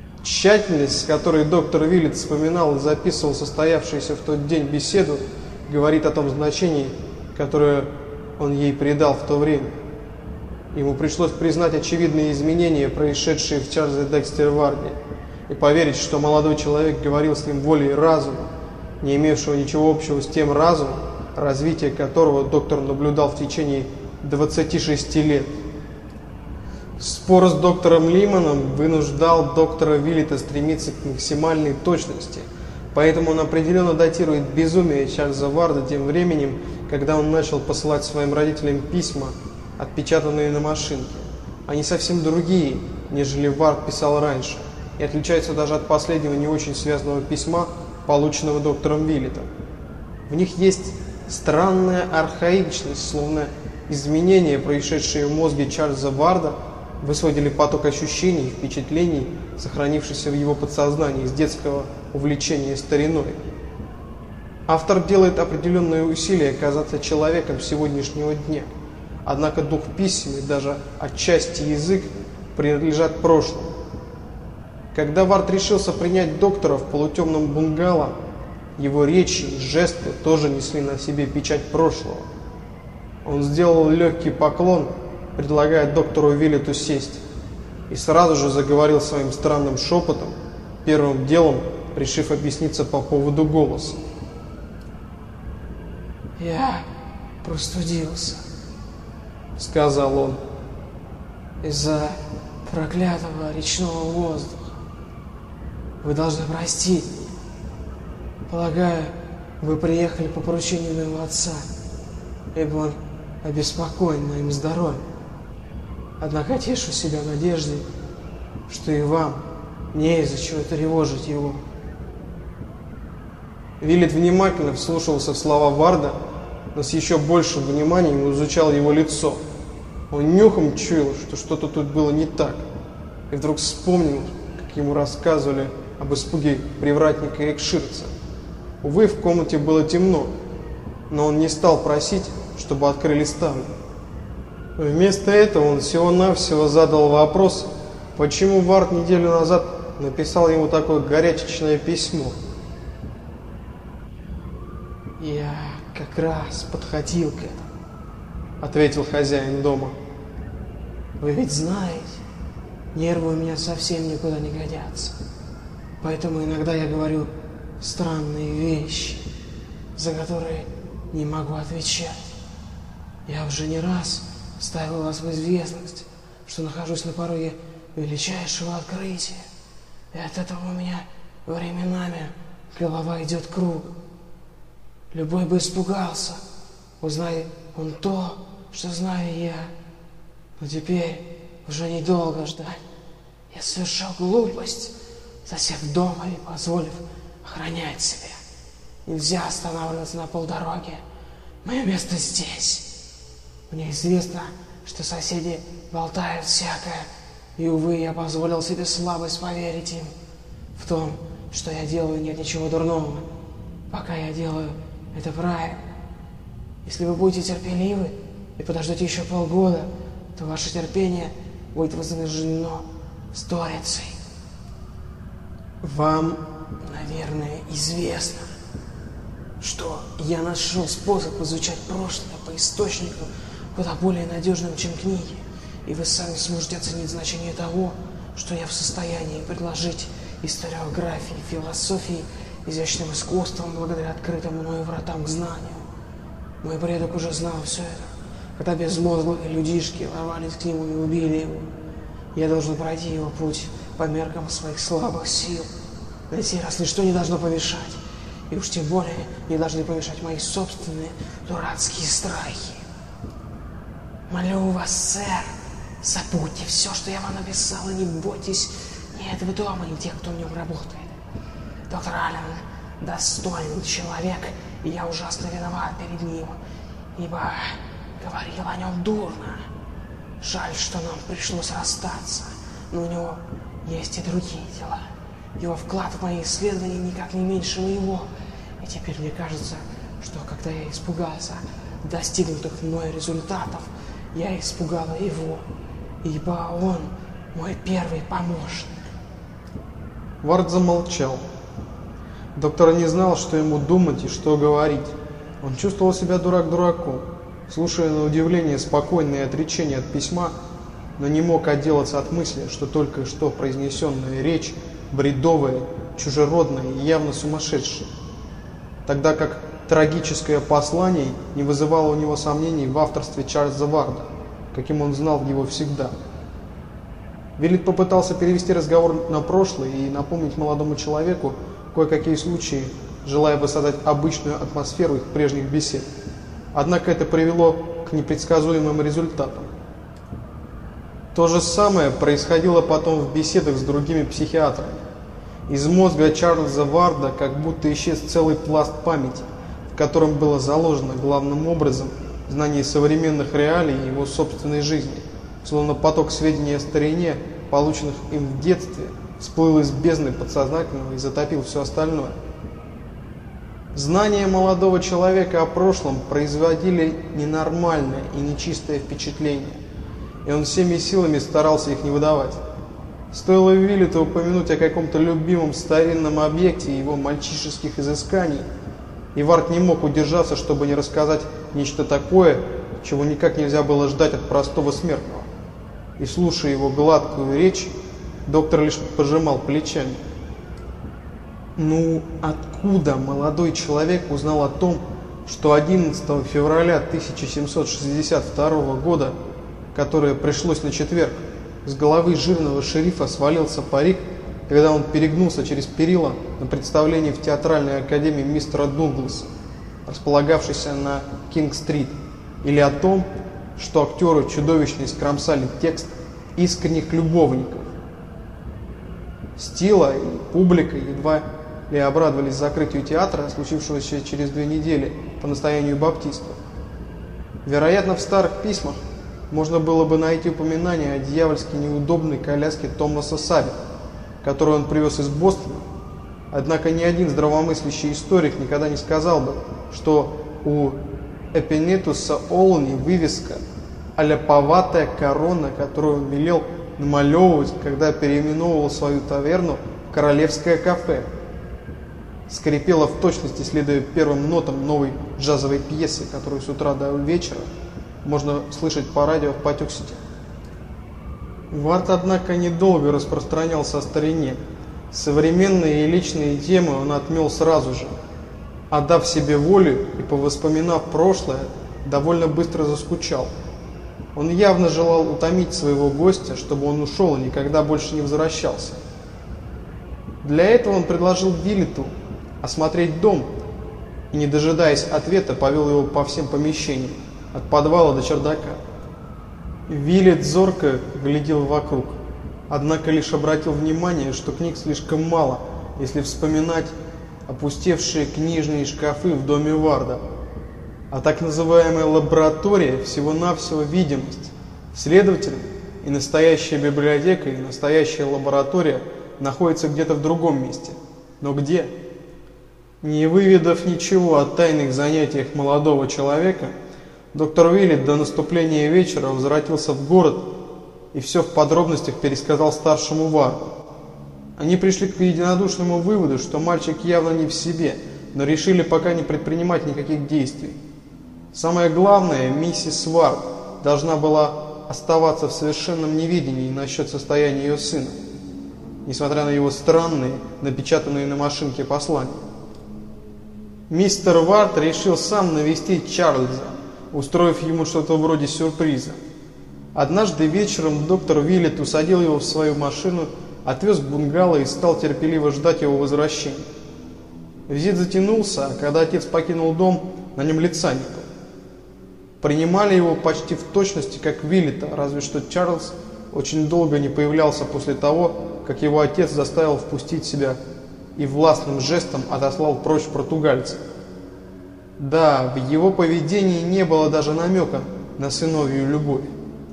Тщательность, с которой доктор Виллет вспоминал и записывал состоявшуюся в тот день беседу, говорит о том значении, которое он ей придал в то время. Ему пришлось признать очевидные изменения, происшедшие в Чарльзе Декстере Варде, и поверить, что молодой человек говорил с ним волей разума, не имевшего ничего общего с тем разумом, развитие которого доктор наблюдал в течение двадцати шести лет. Спор с доктором Лиманом вынуждал доктора Виллета стремиться к максимальной точности, поэтому он определенно датирует безумие Чарльза Варда тем временем, когда он начал посылать своим родителям письма, отпечатанные на машинке. Они совсем другие, нежели Вард писал раньше, и отличаются даже от последнего не очень связанного письма, полученного доктором Виллетом. В них есть странная архаичность, словно изменения, происшедшие в мозге Чарльза Варда, высвободили поток ощущений и впечатлений, сохранившихся в его подсознании с детского увлечения стариной. Автор делает определенные усилия казаться человеком сегодняшнего дня, однако дух писем и даже отчасти язык принадлежат прошлому. Когда Вард решился принять доктора в полутемном бунгало, его речи и жесты тоже несли на себе печать прошлого. Он сделал легкий поклон, предлагая доктору Виллету сесть, и сразу же заговорил своим странным шепотом, первым делом решив объясниться по поводу голоса. «Я простудился», — сказал он, — «из-за проклятого речного воздуха. Вы должны простить меня. Полагаю, вы приехали по поручению моего отца, ибо он обеспокоен моим здоровьем. Однако тешу себя надеждой, что и вам не из-за чего тревожить его». Виллет внимательно вслушивался в слова Варда, но с еще большим вниманием изучал его лицо. Он нюхом чуял, что что-то тут было не так, и вдруг вспомнил, как ему рассказывали об испуге привратника Экширца. Увы, в комнате было темно, но он не стал просить, чтобы открыли ставни. Вместо этого он всего-навсего задал вопрос, почему Вард неделю назад написал ему такое горячечное письмо. «Я как раз подходил к этому», — ответил хозяин дома. «Вы ведь знаете, нервы у меня совсем никуда не годятся, поэтому иногда я говорю странные вещи, за которые не могу отвечать. Я уже не раз ставил вас в известность, что нахожусь на пороге величайшего открытия, и от этого у меня временами голова идет кругом. Любой бы испугался, узнай он то, что знаю я. Но теперь уже недолго ждать. Я совершил глупость, засев дома и позволив охранять себя. Нельзя останавливаться на полдороги. Мое место здесь. Мне известно, что соседи болтают всякое, и, увы, я позволил себе слабость поверить им. В том, что я делаю, нет ничего дурного. Пока я делаю это правильно. Если вы будете терпеливы и подождете еще полгода, то ваше терпение будет вознаграждено сторицей. Вам, наверное, известно, что я нашел способ изучать прошлое по источнику куда более надежным, чем книги, и вы сами сможете оценить значение того, что я в состоянии предложить историографии, философии, изящным искусством, благодаря открытым мною вратам к знанию. Мой предок уже знал все это, когда безмозглые людишки ворвались к нему и убили его. Я должен пройти его путь по меркам своих слабых сил. На сей раз ничто не должно помешать, и уж тем более не должны помешать мои собственные дурацкие страхи. Молю вас, сэр, забудьте все, что я вам написал, и не бойтесь ни этого дома, ни тех, кто в нем работает. Доктор Аллен достойный человек, и я ужасно виноват перед ним, ибо говорил о нем дурно. Жаль, что нам пришлось расстаться, но у него есть и другие дела. Его вклад в мои исследования никак не меньше моего, и теперь мне кажется, что когда я испугался достигнутых мной результатов, я испугала его, ибо он мой первый помощник. Вард замолчал. Доктор не знал, что ему думать и что говорить. Он чувствовал себя дурак дураком, слушая на удивление спокойное отречение от письма, но не мог отделаться от мысли, что только что произнесенная речь бредовая, чужеродная и явно сумасшедшая, тогда как трагическое послание не вызывало у него сомнений в авторстве Чарльза Варда, каким он знал его всегда. Виллит попытался перевести разговор на прошлое и напомнить молодому человеку кое-какие случаи, желая воссоздать обычную атмосферу их прежних бесед. Однако это привело к непредсказуемым результатам. То же самое происходило потом в беседах с другими психиатрами. Из мозга Чарльза Варда как будто исчез целый пласт памяти, в котором было заложено главным образом знание современных реалий и его собственной жизни, словно поток сведений о старине, полученных им в детстве, всплыл из бездны подсознательного и затопил все остальное. Знания молодого человека о прошлом производили ненормальное и нечистое впечатление, и он всеми силами старался их не выдавать. Стоило Виллиту упомянуть о каком-то любимом старинном объекте его мальчишеских изысканий, и Вард не мог удержаться, чтобы не рассказать нечто такое, чего никак нельзя было ждать от простого смертного. И слушая его гладкую речь, доктор лишь пожимал плечами. Ну, откуда молодой человек узнал о том, что одиннадцатого февраля тысяча семьсот шестьдесят второго года, которое пришлось на четверг, с головы жирного шерифа свалился парик, когда он перегнулся через перила на представлении в театральной академии мистера Дугласа, располагавшейся на Кинг-стрит, или о том, что актеры чудовищно искромсали текст искренних любовников. Стила и публика едва ли обрадовались закрытию театра, случившегося через две недели по настоянию баптистов. Вероятно, в старых письмах можно было бы найти упоминание о дьявольски неудобной коляске Томаса Савина, которую он привез из Бостона. Однако ни один здравомыслящий историк никогда не сказал бы, что у Эпинетуса Олни вывеска «Аляповатая корона», которую он велел намалевывать, когда переименовывал свою таверну в «Королевское кафе», скрипела в точности, следуя первым нотам новой джазовой пьесы, которую с утра до вечера можно слышать по радио в Патюк-Сити. Вард, однако, недолго распространялся о старине. Современные и личные темы он отмел сразу же, отдав себе волю и, повоспоминав прошлое, довольно быстро заскучал. Он явно желал утомить своего гостя, чтобы он ушел и никогда больше не возвращался. Для этого он предложил Виллиту осмотреть дом и, не дожидаясь ответа, повел его по всем помещениям, от подвала до чердака. Виллит зорко глядел вокруг, однако лишь обратил внимание, что книг слишком мало, если вспоминать опустевшие книжные шкафы в доме Варда, а так называемая лаборатория всего-навсего видимость. Следовательно, и настоящая библиотека, и настоящая лаборатория находятся где-то в другом месте. Но где? Не выведав ничего о тайных занятиях молодого человека, доктор Виллит до наступления вечера возвратился в город и все в подробностях пересказал старшему Варду. Они пришли к единодушному выводу, что мальчик явно не в себе, но решили пока не предпринимать никаких действий. Самое главное, миссис Вард должна была оставаться в совершенном неведении насчет состояния ее сына, несмотря на его странные, напечатанные на машинке послания. Мистер Вард решил сам навестить Чарльза, устроив ему что-то вроде сюрприза. Однажды вечером доктор Виллит усадил его в свою машину, отвез к бунгало и стал терпеливо ждать его возвращения. Визит затянулся, а когда отец покинул дом, на нем лица не было. Принимали его почти в точности, как Виллита, разве что Чарльз очень долго не появлялся после того, как его отец заставил впустить себя и властным жестом отослал прочь португальца. Да, в его поведении не было даже намека на сыновью любовь.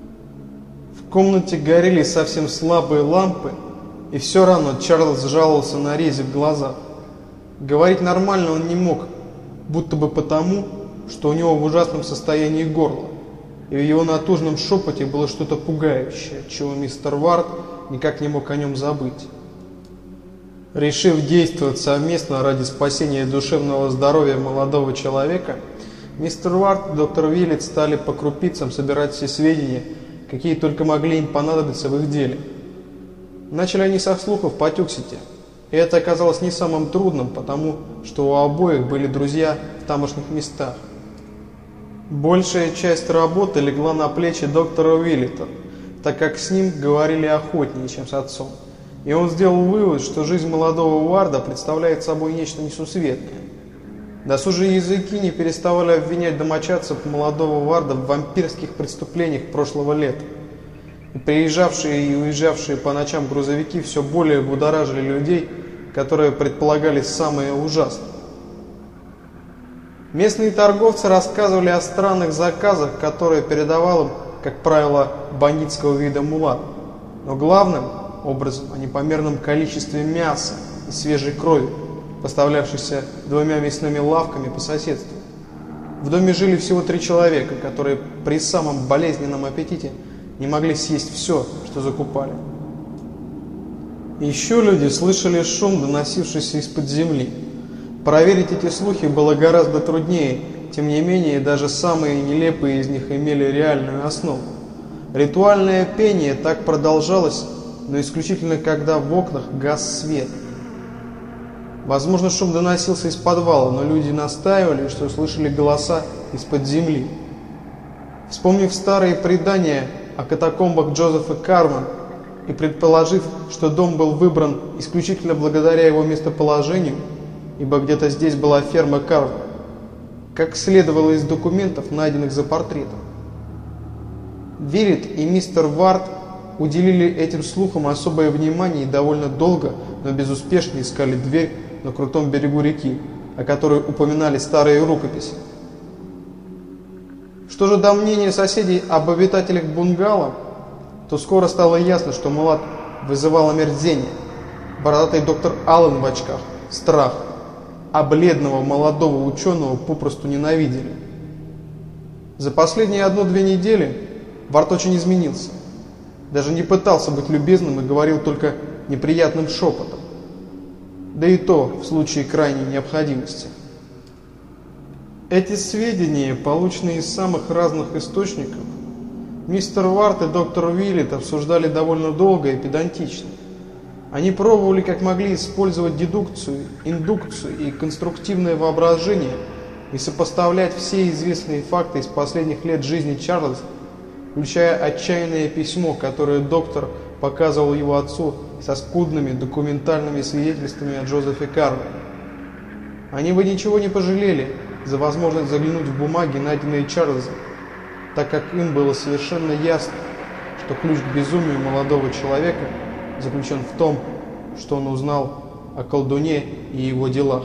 В комнате горели совсем слабые лампы, и все равно Чарльз жаловался на рези в глазах. Говорить нормально он не мог, будто бы потому, что у него в ужасном состоянии горло, и в его натужном шепоте было что-то пугающее, чего мистер Вард никак не мог о нем забыть. Решив действовать совместно ради спасения душевного здоровья молодого человека, Мистер Вард и доктор Виллет стали по крупицам собирать все сведения, какие только могли им понадобиться в их деле. Начали они со слухов по Тюксите, и это оказалось не самым трудным, потому что у обоих были друзья в тамошних местах. Большая часть работы легла на плечи доктора Виллета, так как с ним говорили охотнее, чем с отцом, и он сделал вывод, что жизнь молодого Варда представляет собой нечто несусветное. Досужие языки не переставали обвинять домочадцев молодого Варда в вампирских преступлениях прошлого лета. И приезжавшие и уезжавшие по ночам грузовики все более будоражили людей, которые предполагались самые ужасные. Местные торговцы рассказывали о странных заказах, которые передавал им, как правило, бандитского вида мулат, но главным образом о непомерном количестве мяса и свежей крови, поставлявшейся двумя мясными лавками по соседству. В доме жили всего три человека, которые при самом болезненном аппетите не могли съесть все, что закупали. Еще люди слышали шум, доносившийся из-под земли. Проверить эти слухи было гораздо труднее, тем не менее, даже самые нелепые из них имели реальную основу. Ритуальное пение так продолжалось, но исключительно когда в окнах гас свет. Возможно, шум доносился из подвала, но люди настаивали, что слышали голоса из-под земли. Вспомнив старые предания о катакомбах Джозефа Карман и предположив, что дом был выбран исключительно благодаря его местоположению, ибо где-то здесь была ферма Карман, как следовало из документов, найденных за портретом. Виллет и мистер Вард уделили этим слухам особое внимание и довольно долго, но безуспешно искали дверь на крутом берегу реки, о которой упоминали старые рукописи. Что же до мнения соседей об обитателях бунгало, то скоро стало ясно, что мулат вызывал омерзение, бородатый доктор Аллен в очках – страх, а бледного молодого ученого попросту ненавидели. За последние одну-две недели Вард очень изменился. Даже не пытался быть любезным и говорил только неприятным шепотом. Да и то в случае крайней необходимости. Эти сведения, полученные из самых разных источников, мистер Вард и доктор Виллет обсуждали довольно долго и педантично. Они пробовали как могли использовать дедукцию, индукцию и конструктивное воображение и сопоставлять все известные факты из последних лет жизни Чарльза, включая отчаянное письмо, которое доктор показывал его отцу со скудными документальными свидетельствами о Джозефе Кармане. Они бы ничего не пожалели за возможность заглянуть в бумаги, найденные Чарльзом, так как им было совершенно ясно, что ключ к безумию молодого человека заключен в том, что он узнал о колдуне и его делах.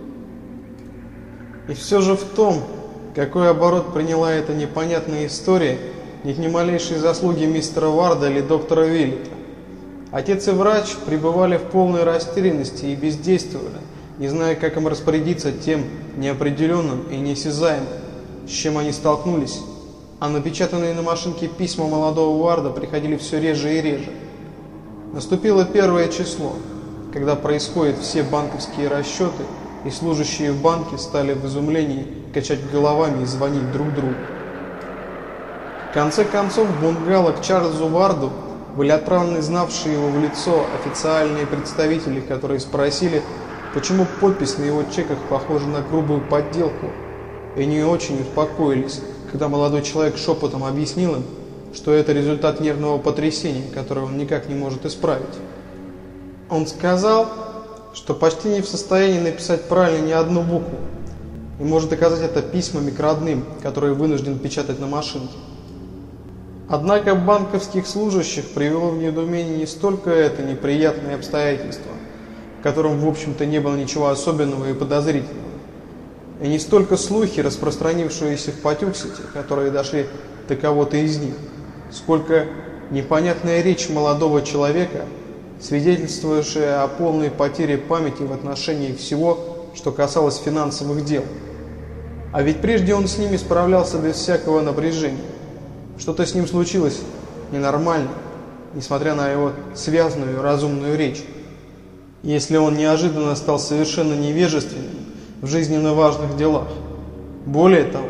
И все же в том, какой оборот приняла эта непонятная история, нет ни малейшей заслуги мистера Варда или доктора Виллета. Отец и врач пребывали в полной растерянности и бездействовали, не зная, как им распорядиться тем неопределенным и неосязаемым, с чем они столкнулись, а напечатанные на машинке письма молодого Варда приходили все реже и реже. Наступило первое число, когда происходят все банковские расчеты, и служащие в банке стали в изумлении качать головами и звонить друг другу. В конце концов, в бунгало к Чарльзу Варду были отправлены знавшие его в лицо официальные представители, которые спросили, почему подпись на его чеках похожа на грубую подделку, и не очень успокоились, когда молодой человек шепотом объяснил им, что это результат нервного потрясения, которое он никак не может исправить. Он сказал, что почти не в состоянии написать правильно ни одну букву, и может доказать это письмами к родным, которые вынужден печатать на машинке. Однако банковских служащих привело в недоумение не столько это неприятное обстоятельство, в котором, в общем-то, не было ничего особенного и подозрительного, и не столько слухи, распространившиеся в Патюксите, которые дошли до кого-то из них, сколько непонятная речь молодого человека, свидетельствующая о полной потере памяти в отношении всего, что касалось финансовых дел. А ведь прежде он с ними справлялся без всякого напряжения. Что-то с ним случилось ненормально, несмотря на его связанную разумную речь. Если он неожиданно стал совершенно невежественным в жизненно важных делах. Более того,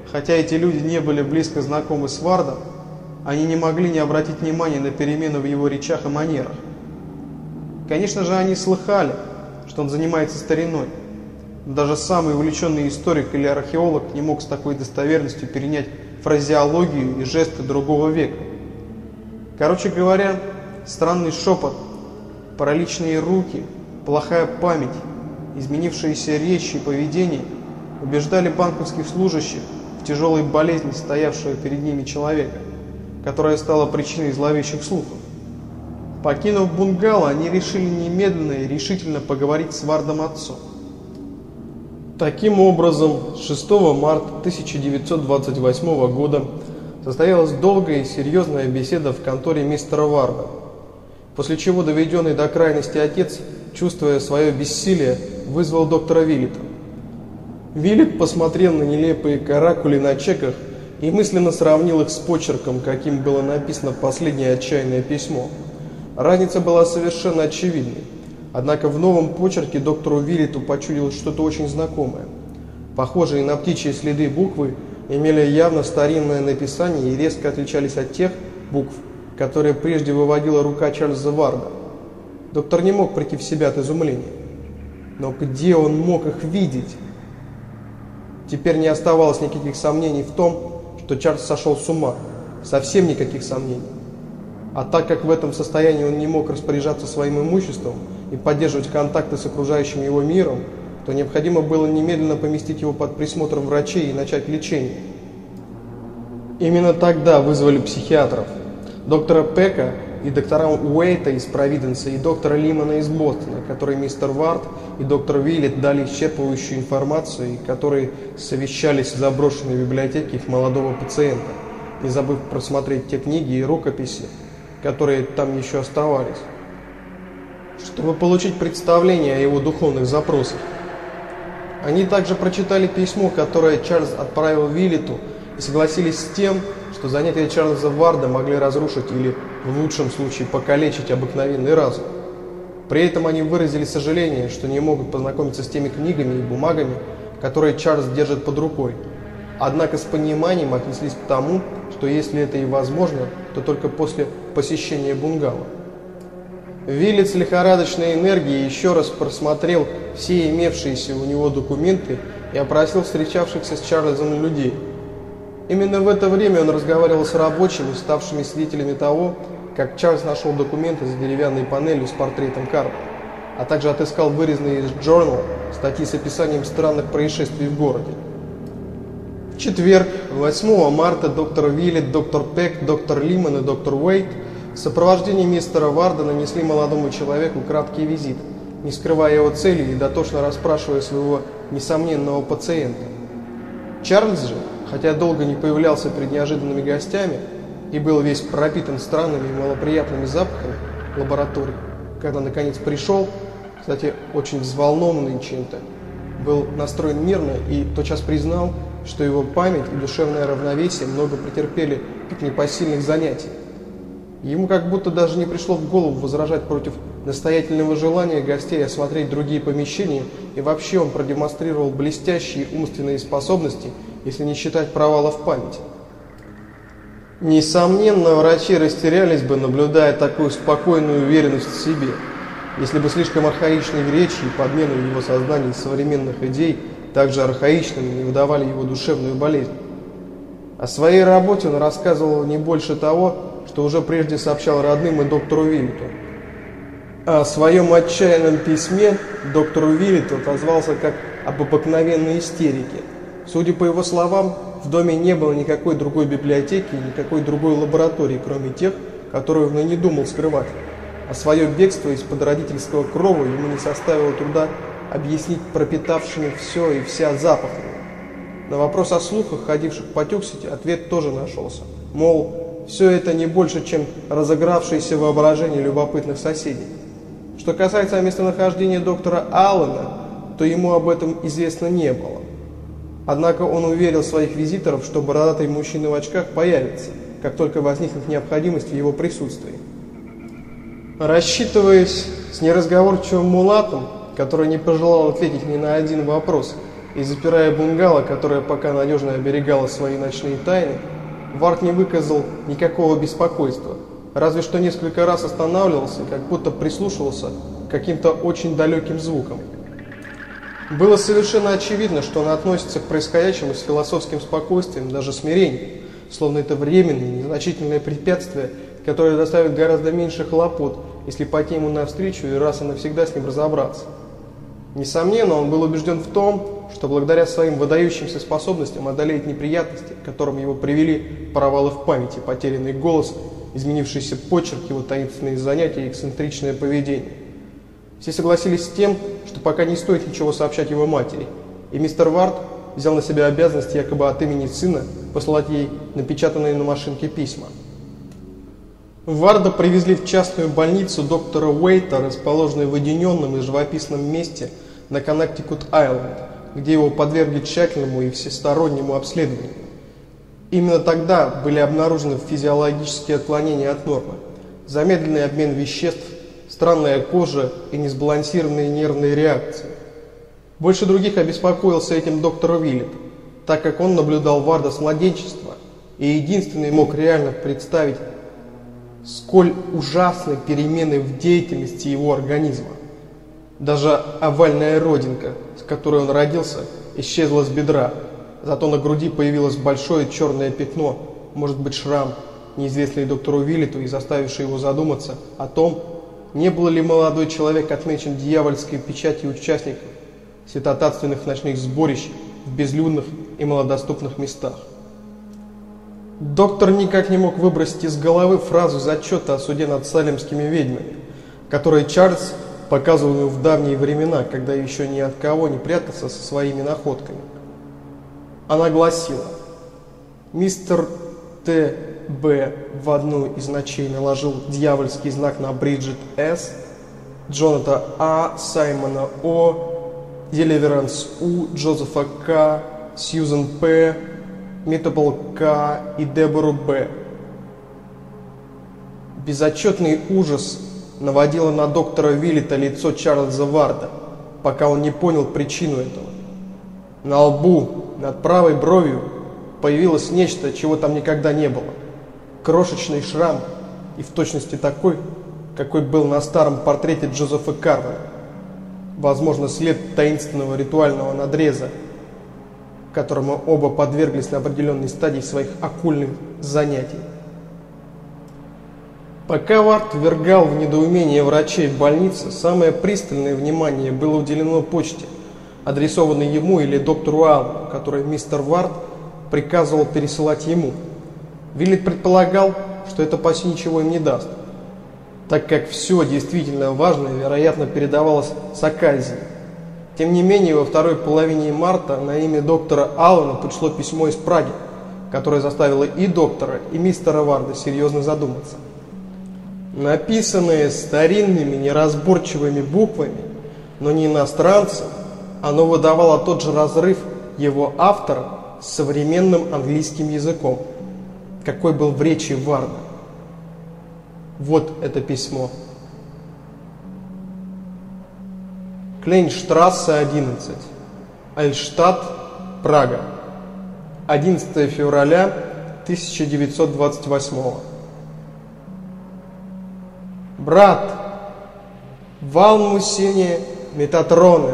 хотя эти люди не были близко знакомы с Вардом, они не могли не обратить внимания на перемены в его речах и манерах. Конечно же, они слыхали, что он занимается стариной. Но даже самый увлеченный историк или археолог не мог с такой достоверностью перенять фразеологию и жесты другого века. Короче говоря, странный шепот, параличные руки, плохая память, изменившиеся речи и поведение убеждали банковских служащих в тяжелой болезни стоявшего перед ними человека, которая стала причиной зловещих слухов. Покинув бунгало, они решили немедленно и решительно поговорить с Вардом отцом. Таким образом, шестого марта тысяча девятьсот двадцать восьмого года состоялась долгая и серьезная беседа в конторе мистера Варда, после чего доведенный до крайности отец, чувствуя свое бессилие, вызвал доктора Виллета. Виллет посмотрел на нелепые каракули на чеках и мысленно сравнил их с почерком, каким было написано последнее отчаянное письмо. Разница была совершенно очевидной. Однако в новом почерке доктору Виллету почудилось что-то очень знакомое. Похожие на птичьи следы буквы имели явно старинное написание и резко отличались от тех букв, которые прежде выводила рука Чарльза Варда. Доктор не мог прийти в себя от изумления. Но где он мог их видеть? Теперь не оставалось никаких сомнений в том, что Чарльз сошел с ума. Совсем никаких сомнений. А так как в этом состоянии он не мог распоряжаться своим имуществом и поддерживать контакты с окружающим его миром, то необходимо было немедленно поместить его под присмотр врачей и начать лечение. Именно тогда вызвали психиатров, доктора Пека и доктора Уэйта из Провиденса и доктора Лимана из Бостона, которые мистер Вард и доктор Виллет дали исчерпывающую информацию и которые совещались в заброшенной библиотеке их молодого пациента, не забыв просмотреть те книги и рукописи, которые там еще оставались, чтобы получить представление о его духовных запросах. Они также прочитали письмо, которое Чарльз отправил Виллету, и согласились с тем, что занятия Чарльза Варда могли разрушить или, в лучшем случае, покалечить обыкновенный разум. При этом они выразили сожаление, что не могут познакомиться с теми книгами и бумагами, которые Чарльз держит под рукой. Однако с пониманием отнеслись к тому, что если это и возможно, то только после посещения бунгало. Виллет с лихорадочной энергией еще раз просмотрел все имевшиеся у него документы и опросил встречавшихся с Чарльзом людей. Именно в это время он разговаривал с рабочими, ставшими свидетелями того, как Чарльз нашел документы за деревянной панелью с портретом Карпа, а также отыскал вырезанные из Journal статьи с описанием странных происшествий в городе. В четверг, восьмого марта, доктор Виллет, доктор Пек, доктор Лиман и доктор Уэйт в сопровождении мистера Варда нанесли молодому человеку краткий визит, не скрывая его цели и дотошно расспрашивая своего несомненного пациента. Чарльз же, хотя долго не появлялся перед неожиданными гостями и был весь пропитан странными и малоприятными запахами лаборатории, когда наконец пришел, кстати, очень взволнованный чем-то, был настроен мирно и тотчас признал, что его память и душевное равновесие много претерпели от непосильных занятий. Ему как будто даже не пришло в голову возражать против настоятельного желания гостей осмотреть другие помещения, и вообще он продемонстрировал блестящие умственные способности, если не считать провалов памяти. Несомненно, врачи растерялись бы, наблюдая такую спокойную уверенность в себе, если бы слишком архаичные речи и подмены в его сознании современных идей также архаичными не выдавали его душевную болезнь. О своей работе он рассказывал не больше того, что уже прежде сообщал родным и доктору Виллету. О своем отчаянном письме доктору Виллету отозвался как об обыкновенной истерике. Судя по его словам, в доме не было никакой другой библиотеки и никакой другой лаборатории, кроме тех, которые он и не думал скрывать. А свое бегство из-под родительского крова ему не составило труда объяснить пропитавшими все и вся запахами. На вопрос о слухах, ходивших по Тюксете, ответ тоже нашелся. Мол, все это не больше, чем разыгравшееся воображение любопытных соседей. Что касается местонахождения доктора Аллена, то ему об этом известно не было. Однако он уверил своих визиторов, что бородатый мужчина в очках появится, как только возникнет необходимость в его присутствии. Рассчитываясь с неразговорчивым мулатом, который не пожелал ответить ни на один вопрос, И запирая бунгало, которое пока надежно оберегало свои ночные тайны, Вард не выказал никакого беспокойства, разве что несколько раз останавливался, как будто прислушивался к каким-то очень далеким звукам. Было совершенно очевидно, что он относится к происходящему с философским спокойствием, даже смирением, словно это временное, незначительное препятствие, которое доставит гораздо меньше хлопот, если пойти ему навстречу и раз и навсегда с ним разобраться. Несомненно, он был убежден в том, что благодаря своим выдающимся способностям одолеет неприятности, к которым его привели провалы в памяти, потерянный голос, изменившийся почерк, его таинственные занятия и эксцентричное поведение. Все согласились с тем, что пока не стоит ничего сообщать его матери, и мистер Вард взял на себя обязанность якобы от имени сына посылать ей напечатанные на машинке письма. Варда привезли в частную больницу доктора Уэйта, расположенную в уединенном и живописном месте на Коннектикут-Айленд, где его подвергли тщательному и всестороннему обследованию. Именно тогда были обнаружены физиологические отклонения от нормы, замедленный обмен веществ, странная кожа и несбалансированные нервные реакции. Больше других обеспокоился этим доктор Уиллет, так как он наблюдал Варда с младенчества и единственный мог реально представить, сколь ужасны перемены в деятельности его организма. Даже овальная родинка, с которой он родился, исчезла с бедра, зато на груди появилось большое черное пятно, может быть шрам, неизвестный доктору Уиллету и заставивший его задуматься о том, не был ли молодой человек отмечен дьявольской печатью участников святотатственных ночных сборищ в безлюдных и малодоступных местах. Доктор никак не мог выбросить из головы фразу из отчета о суде над салемскими ведьмами, который Чарльз показывал ему в давние времена, когда еще ни от кого не прятался со своими находками. Она гласила: мистер Т. Б. в одну из ночей наложил дьявольский знак на Бриджит С., Джоната А., Саймона О., Деливеранс У., Джозефа К., Сьюзен П., Митабл К. и Дебору Б. Безотчетный ужас наводило на доктора Уиллета лицо Чарльза Варда, пока он не понял причину этого. На лбу, над правой бровью, появилось нечто, чего там никогда не было. Крошечный шрам, и в точности такой, какой был на старом портрете Джозефа Карвера. Возможно, след таинственного ритуального надреза, которому оба подверглись на определенной стадии своих оккультных занятий. Пока Вард ввергал в недоумение врачей в больнице, самое пристальное внимание было уделено почте, адресованной ему или доктору Аллану, который мистер Вард приказывал пересылать ему. Уиллет предполагал, что это почти ничего им не даст, так как все действительно важное, вероятно, передавалось с Аказии. Тем не менее, во второй половине марта на имя доктора Аллана пришло письмо из Праги, которое заставило и доктора, и мистера Варда серьезно задуматься. Написанное старинными неразборчивыми буквами, но не иностранцем, оно выдавало тот же разрыв его автора с современным английским языком, какой был в речи Варда. Вот это письмо. Клейнштрассе одиннадцать, Альштадт, Прага, одиннадцатое февраля тысяча девятьсот двадцать восьмого. Брат, Валмусине Метатроне,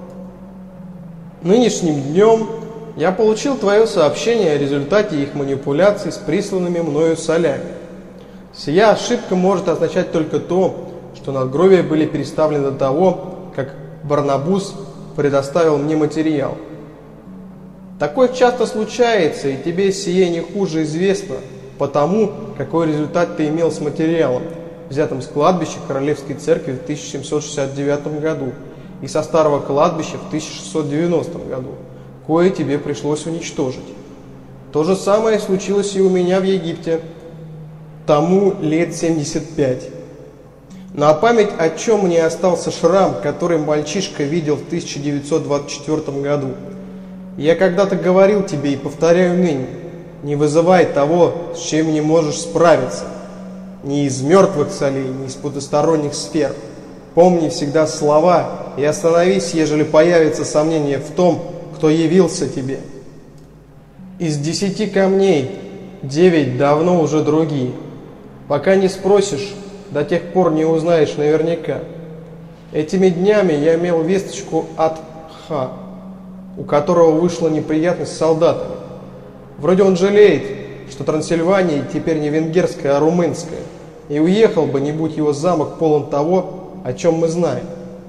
нынешним днем я получил твое сообщение о результате их манипуляций с присланными мною солями. Сия ошибка может означать только то, что надгробия были переставлены до того, как Барнабус предоставил мне материал. Такое часто случается, и тебе сие не хуже известно, потому какой результат ты имел с материалом, взятым с кладбища Королевской церкви в тысяча семьсот шестьдесят девятом году и со старого кладбища в тысяча шестьсот девяностом году, кое тебе пришлось уничтожить. То же самое случилось и у меня в Египте. Тому лет семьдесят пять. На память о чем мне остался шрам, который мальчишка видел в тысяча девятьсот двадцать четвёртом году. Я когда-то говорил тебе и повторяю ныне: не вызывай того, с чем не можешь справиться. Ни из мертвых солей, ни из потусторонних сфер. Помни всегда слова и остановись, ежели появится сомнение в том, кто явился тебе. Из десяти камней девять давно уже другие. Пока не спросишь, до тех пор не узнаешь наверняка. Этими днями я имел весточку от Ха, у которого вышла неприятность с солдатами. Вроде он жалеет, что Трансильвания теперь не венгерская, а румынская, и уехал бы, не будь его замок полон того, о чем мы знаем.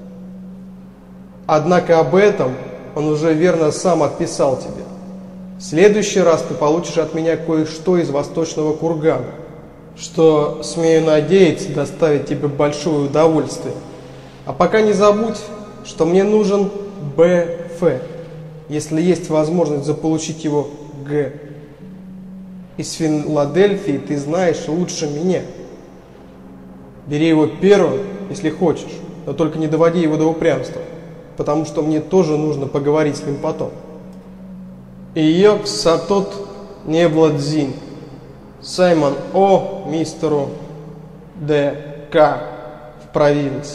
Однако об этом он уже верно сам отписал тебе. В следующий раз ты получишь от меня кое-что из восточного кургана, что, смею надеяться, доставит тебе большое удовольствие. А пока не забудь, что мне нужен Б Ф, если есть возможность заполучить его Г. Из Филадельфии ты знаешь лучше меня. Бери его первым, если хочешь, но только не доводи его до упрямства, потому что мне тоже нужно поговорить с ним потом. Иек Сатот Небладзин. Саймон О. мистеру Д. К. в провинции.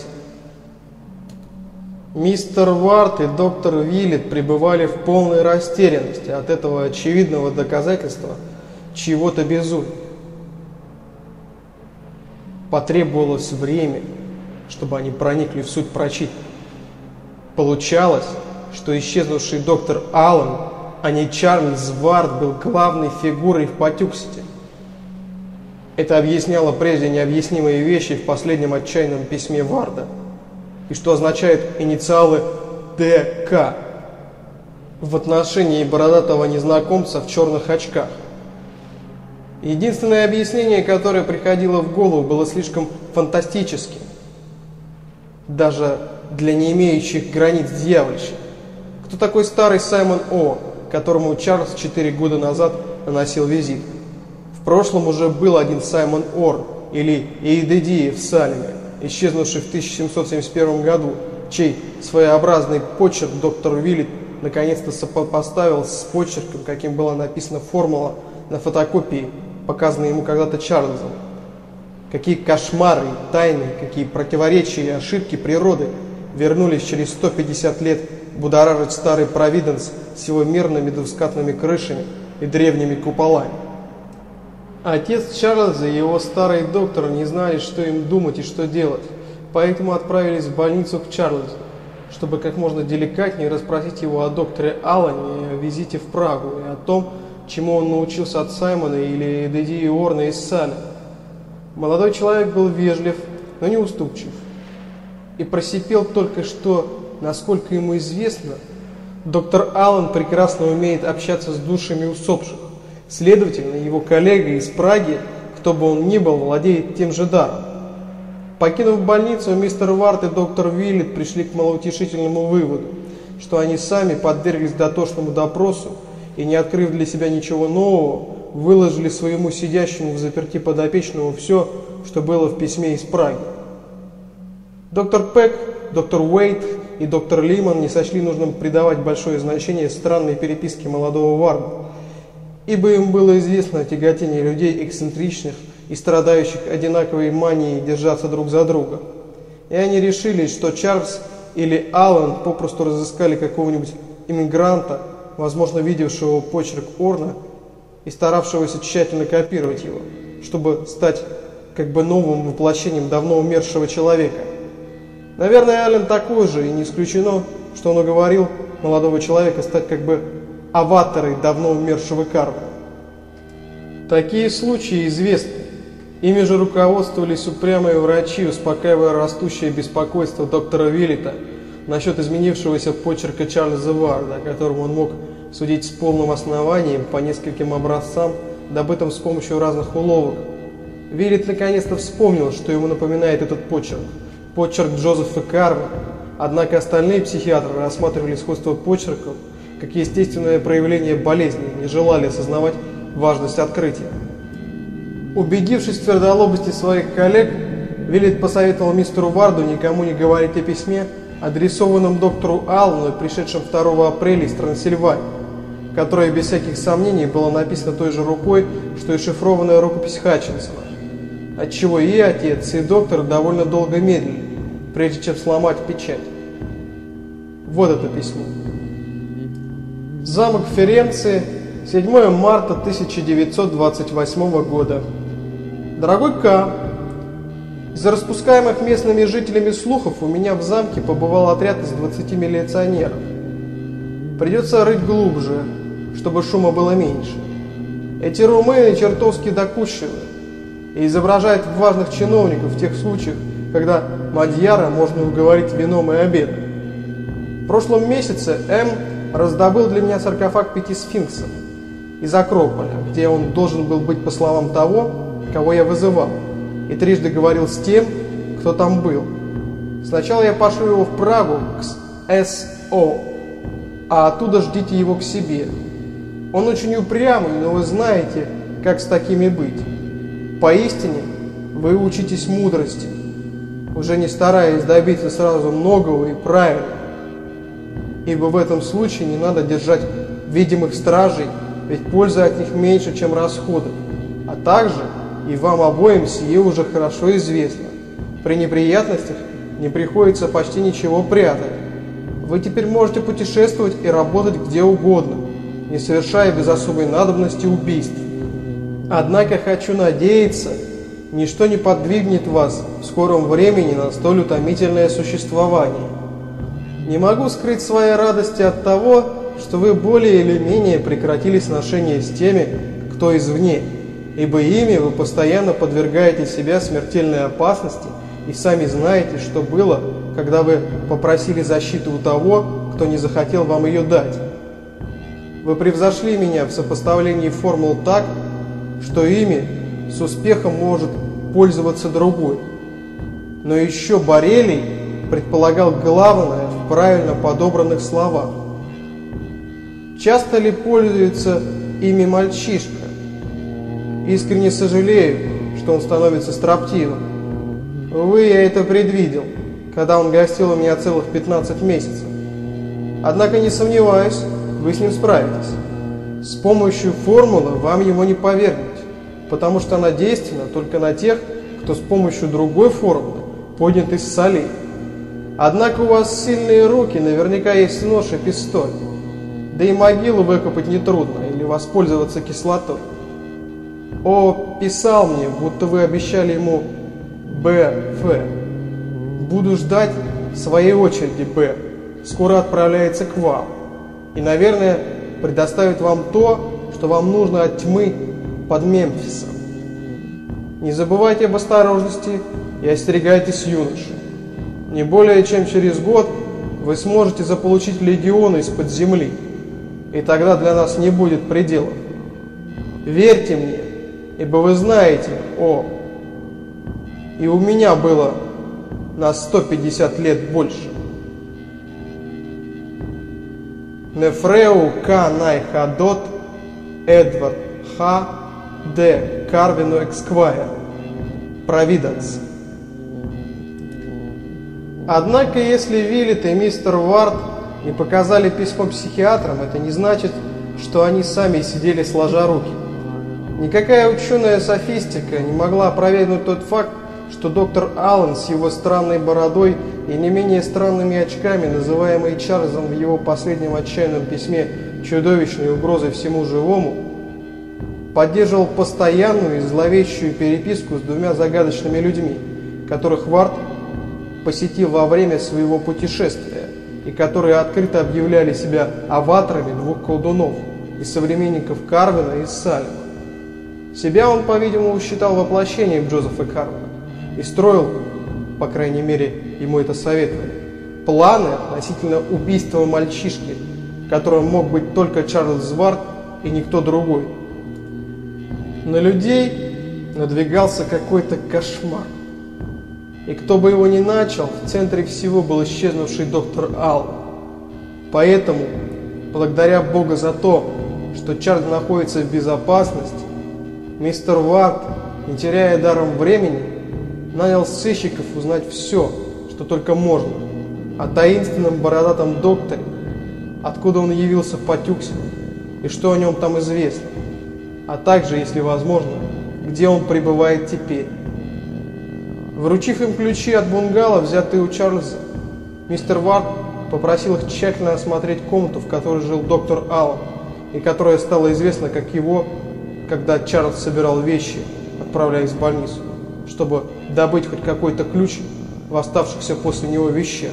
Мистер Вард и доктор Виллет пребывали в полной растерянности от этого очевидного доказательства чьего-то безумия. Потребовалось время, чтобы они проникли в суть прочитанного. Получалось, что исчезнувший доктор Аллен, а не Чарльз Вард, был главной фигурой в Патюксете. Это объясняло прежде необъяснимые вещи в последнем отчаянном письме Варда, и что означают инициалы Д К в отношении бородатого незнакомца в черных очках. Единственное объяснение, которое приходило в голову, было слишком фантастическим, даже для не имеющих границ дьявольщины. Кто такой старый Саймон О, которому Чарльз четыре года назад наносил визит? В прошлом уже был один Саймон Орр, или Эйдедии в Салеме, исчезнувший в тысяча семьсот семьдесят первом году, чей своеобразный почерк доктор Виллет наконец-то сопоставил с почерком, каким была написана формула на фотокопии, показанной ему когда-то Чарльзом. Какие кошмары и тайны, какие противоречия и ошибки природы вернулись через сто пятьдесят лет будоражить старый Провиденс с его мирными двускатными крышами и древними куполами. Отец Чарльза и его старый доктор не знали, что им думать и что делать, поэтому отправились в больницу к Чарльзу, чтобы как можно деликатнее расспросить его о докторе Аллане и о визите в Прагу, и о том, чему он научился от Саймона или Эдедии Орна из Салема. Молодой человек был вежлив, но не уступчив, и просипел только что, насколько ему известно, доктор Аллен прекрасно умеет общаться с душами усопших. Следовательно, его коллега из Праги, кто бы он ни был, владеет тем же даром. Покинув больницу, мистер Вард и доктор Виллет пришли к малоутешительному выводу, что они сами подверглись дотошному допросу и, не открыв для себя ничего нового, выложили своему сидящему в заперти подопечному все, что было в письме из Праги. Доктор Пэк, доктор Уэйт и доктор Лиман не сочли нужным придавать большое значение странной переписке молодого Варда, ибо им было известно о тяготении людей эксцентричных и страдающих одинаковой манией держаться друг за друга. И они решили, что Чарльз или Аллен попросту разыскали какого-нибудь иммигранта, возможно, видевшего почерк Орна и старавшегося тщательно копировать его, чтобы стать как бы новым воплощением давно умершего человека. Наверное, Аллен такой же, и не исключено, что он уговорил молодого человека стать как бы аватарой давно умершего Карла. Такие случаи известны. Ими же руководствовались упрямые врачи, успокаивая растущее беспокойство доктора Виллета насчет изменившегося почерка Чарльза Варда, о котором он мог судить с полным основанием по нескольким образцам, добытым с помощью разных уловок. Виллет наконец-то вспомнил, что ему напоминает этот почерк. Почерк Джозефа Карвера. Однако остальные психиатры рассматривали сходство почерков как естественное проявление болезни и не желали осознавать важность открытия. Убедившись в твердолобости своих коллег, Виллет посоветовал мистеру Варду никому не говорить о письме, адресованном доктору Аллену, пришедшем второго апреля из Трансильвании, которое без всяких сомнений было написано той же рукой, что и шифрованная рукопись Хатчинсона, отчего и отец, и доктор довольно долго медлили, прежде чем сломать печать. Вот это письмо. Замок Ференции, седьмое марта тысяча девятьсот двадцать восьмого года. Дорогой К, из-за распускаемых местными жителями слухов у меня в замке побывал отряд из двадцати милиционеров. Придется рыть глубже, чтобы шума было меньше. Эти румыны чертовски докучливы и изображают важных чиновников в тех случаях, когда мадьяра можно уговорить вином и обедом. В прошлом месяце М раздобыл для меня саркофаг пяти сфинксов из Акрополя, где он должен был быть по словам того, кого я вызывал, и трижды говорил с тем, кто там был. Сначала я пошлю его в Прагу к эс о, а оттуда ждите его к себе. Он очень упрямый, но вы знаете, как с такими быть. Поистине, вы учитесь мудрости, уже не стараясь добиться сразу многого и правильного, ибо в этом случае не надо держать видимых стражей, ведь пользы от них меньше, чем расходов, а также и вам обоим сие уже хорошо известно. При неприятностях не приходится почти ничего прятать. Вы теперь можете путешествовать и работать где угодно, не совершая без особой надобности убийств. Однако хочу надеяться, ничто не подвигнет вас в скором времени на столь утомительное существование. Не могу скрыть своей радости от того, что вы более или менее прекратили сношения с теми, кто извне, ибо ими вы постоянно подвергаете себя смертельной опасности и сами знаете, что было, когда вы попросили защиты у того, кто не захотел вам ее дать. Вы превзошли меня в сопоставлении формул так, что ими с успехом может пользоваться другой. Но еще Борелий предполагал главное в правильно подобранных словах. Часто ли пользуется ими мальчишка? Искренне сожалею, что он становится строптивым. Увы, я это предвидел, когда он гостил у меня целых пятнадцать месяцев. Однако не сомневаюсь, вы с ним справитесь. С помощью формулы вам его не повергнуть, потому что она действенна только на тех, кто с помощью другой формулы поднят из солей. Однако у вас сильные руки, наверняка есть нож и пистоль. Да и могилу выкопать нетрудно или воспользоваться кислотой. О писал мне, будто вы обещали ему Б Ф. Буду ждать своей очереди, Б. Скоро отправляется к вам. И, наверное, предоставит вам то, что вам нужно от тьмы под Мемфисом. Не забывайте об осторожности и остерегайтесь юноши. Не более чем через год вы сможете заполучить легионы из-под земли, и тогда для нас не будет пределов. Верьте мне, ибо вы знаете, о, и у меня было на сто пятьдесят лет больше. Нефреу К. Найхадот, Эдвард Х. Д. Карвину Эксквайр. Провиденс. Однако, если Виллет и мистер Вард не показали письмо психиатрам, это не значит, что они сами сидели сложа руки. Никакая ученая софистика не могла опровергнуть тот факт, что доктор Аллен с его странной бородой и не менее странными очками, называемый Чарльзом в его последнем отчаянном письме чудовищной угрозой всему живому, поддерживал постоянную и зловещую переписку с двумя загадочными людьми, которых Вард посетил во время своего путешествия и которые открыто объявляли себя аватарами двух колдунов и современников Карвина и Салема. Себя он, по-видимому, считал воплощением Джозефа Карвина и строил, по крайней мере, ему это советовали, планы относительно убийства мальчишки, которым мог быть только Чарльз Вард и никто другой. На людей надвигался какой-то кошмар. И кто бы его ни начал, в центре всего был исчезнувший доктор Аллен. Поэтому, благодаря Богу за то, что Чарльз находится в безопасности, мистер Вард, не теряя даром времени, нанял сыщиков узнать все, что только можно, о таинственном бородатом докторе, откуда он явился в Потюксино и что о нем там известно, а также, если возможно, где он пребывает теперь. Вручив им ключи от бунгало, взятые у Чарльза, мистер Вард попросил их тщательно осмотреть комнату, в которой жил доктор Аллен, и которая стала известна как его, когда Чарльз собирал вещи, отправляясь в больницу, чтобы добыть хоть какой-то ключ в оставшихся после него вещах.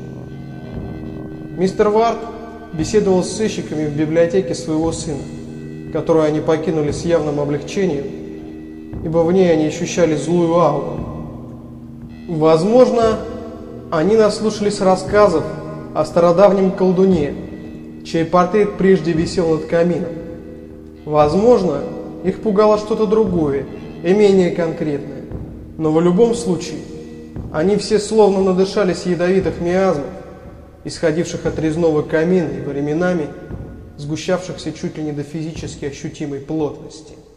Мистер Вард беседовал с сыщиками в библиотеке своего сына, которую они покинули с явным облегчением, ибо в ней они ощущали злую ауру. Возможно, они наслушались рассказов о стародавнем колдуне, чей портрет прежде висел над камином. Возможно, их пугало что-то другое и менее конкретное, но в любом случае они все словно надышались ядовитых миазмов, исходивших от резного камина и временами сгущавшихся чуть ли не до физически ощутимой плотности.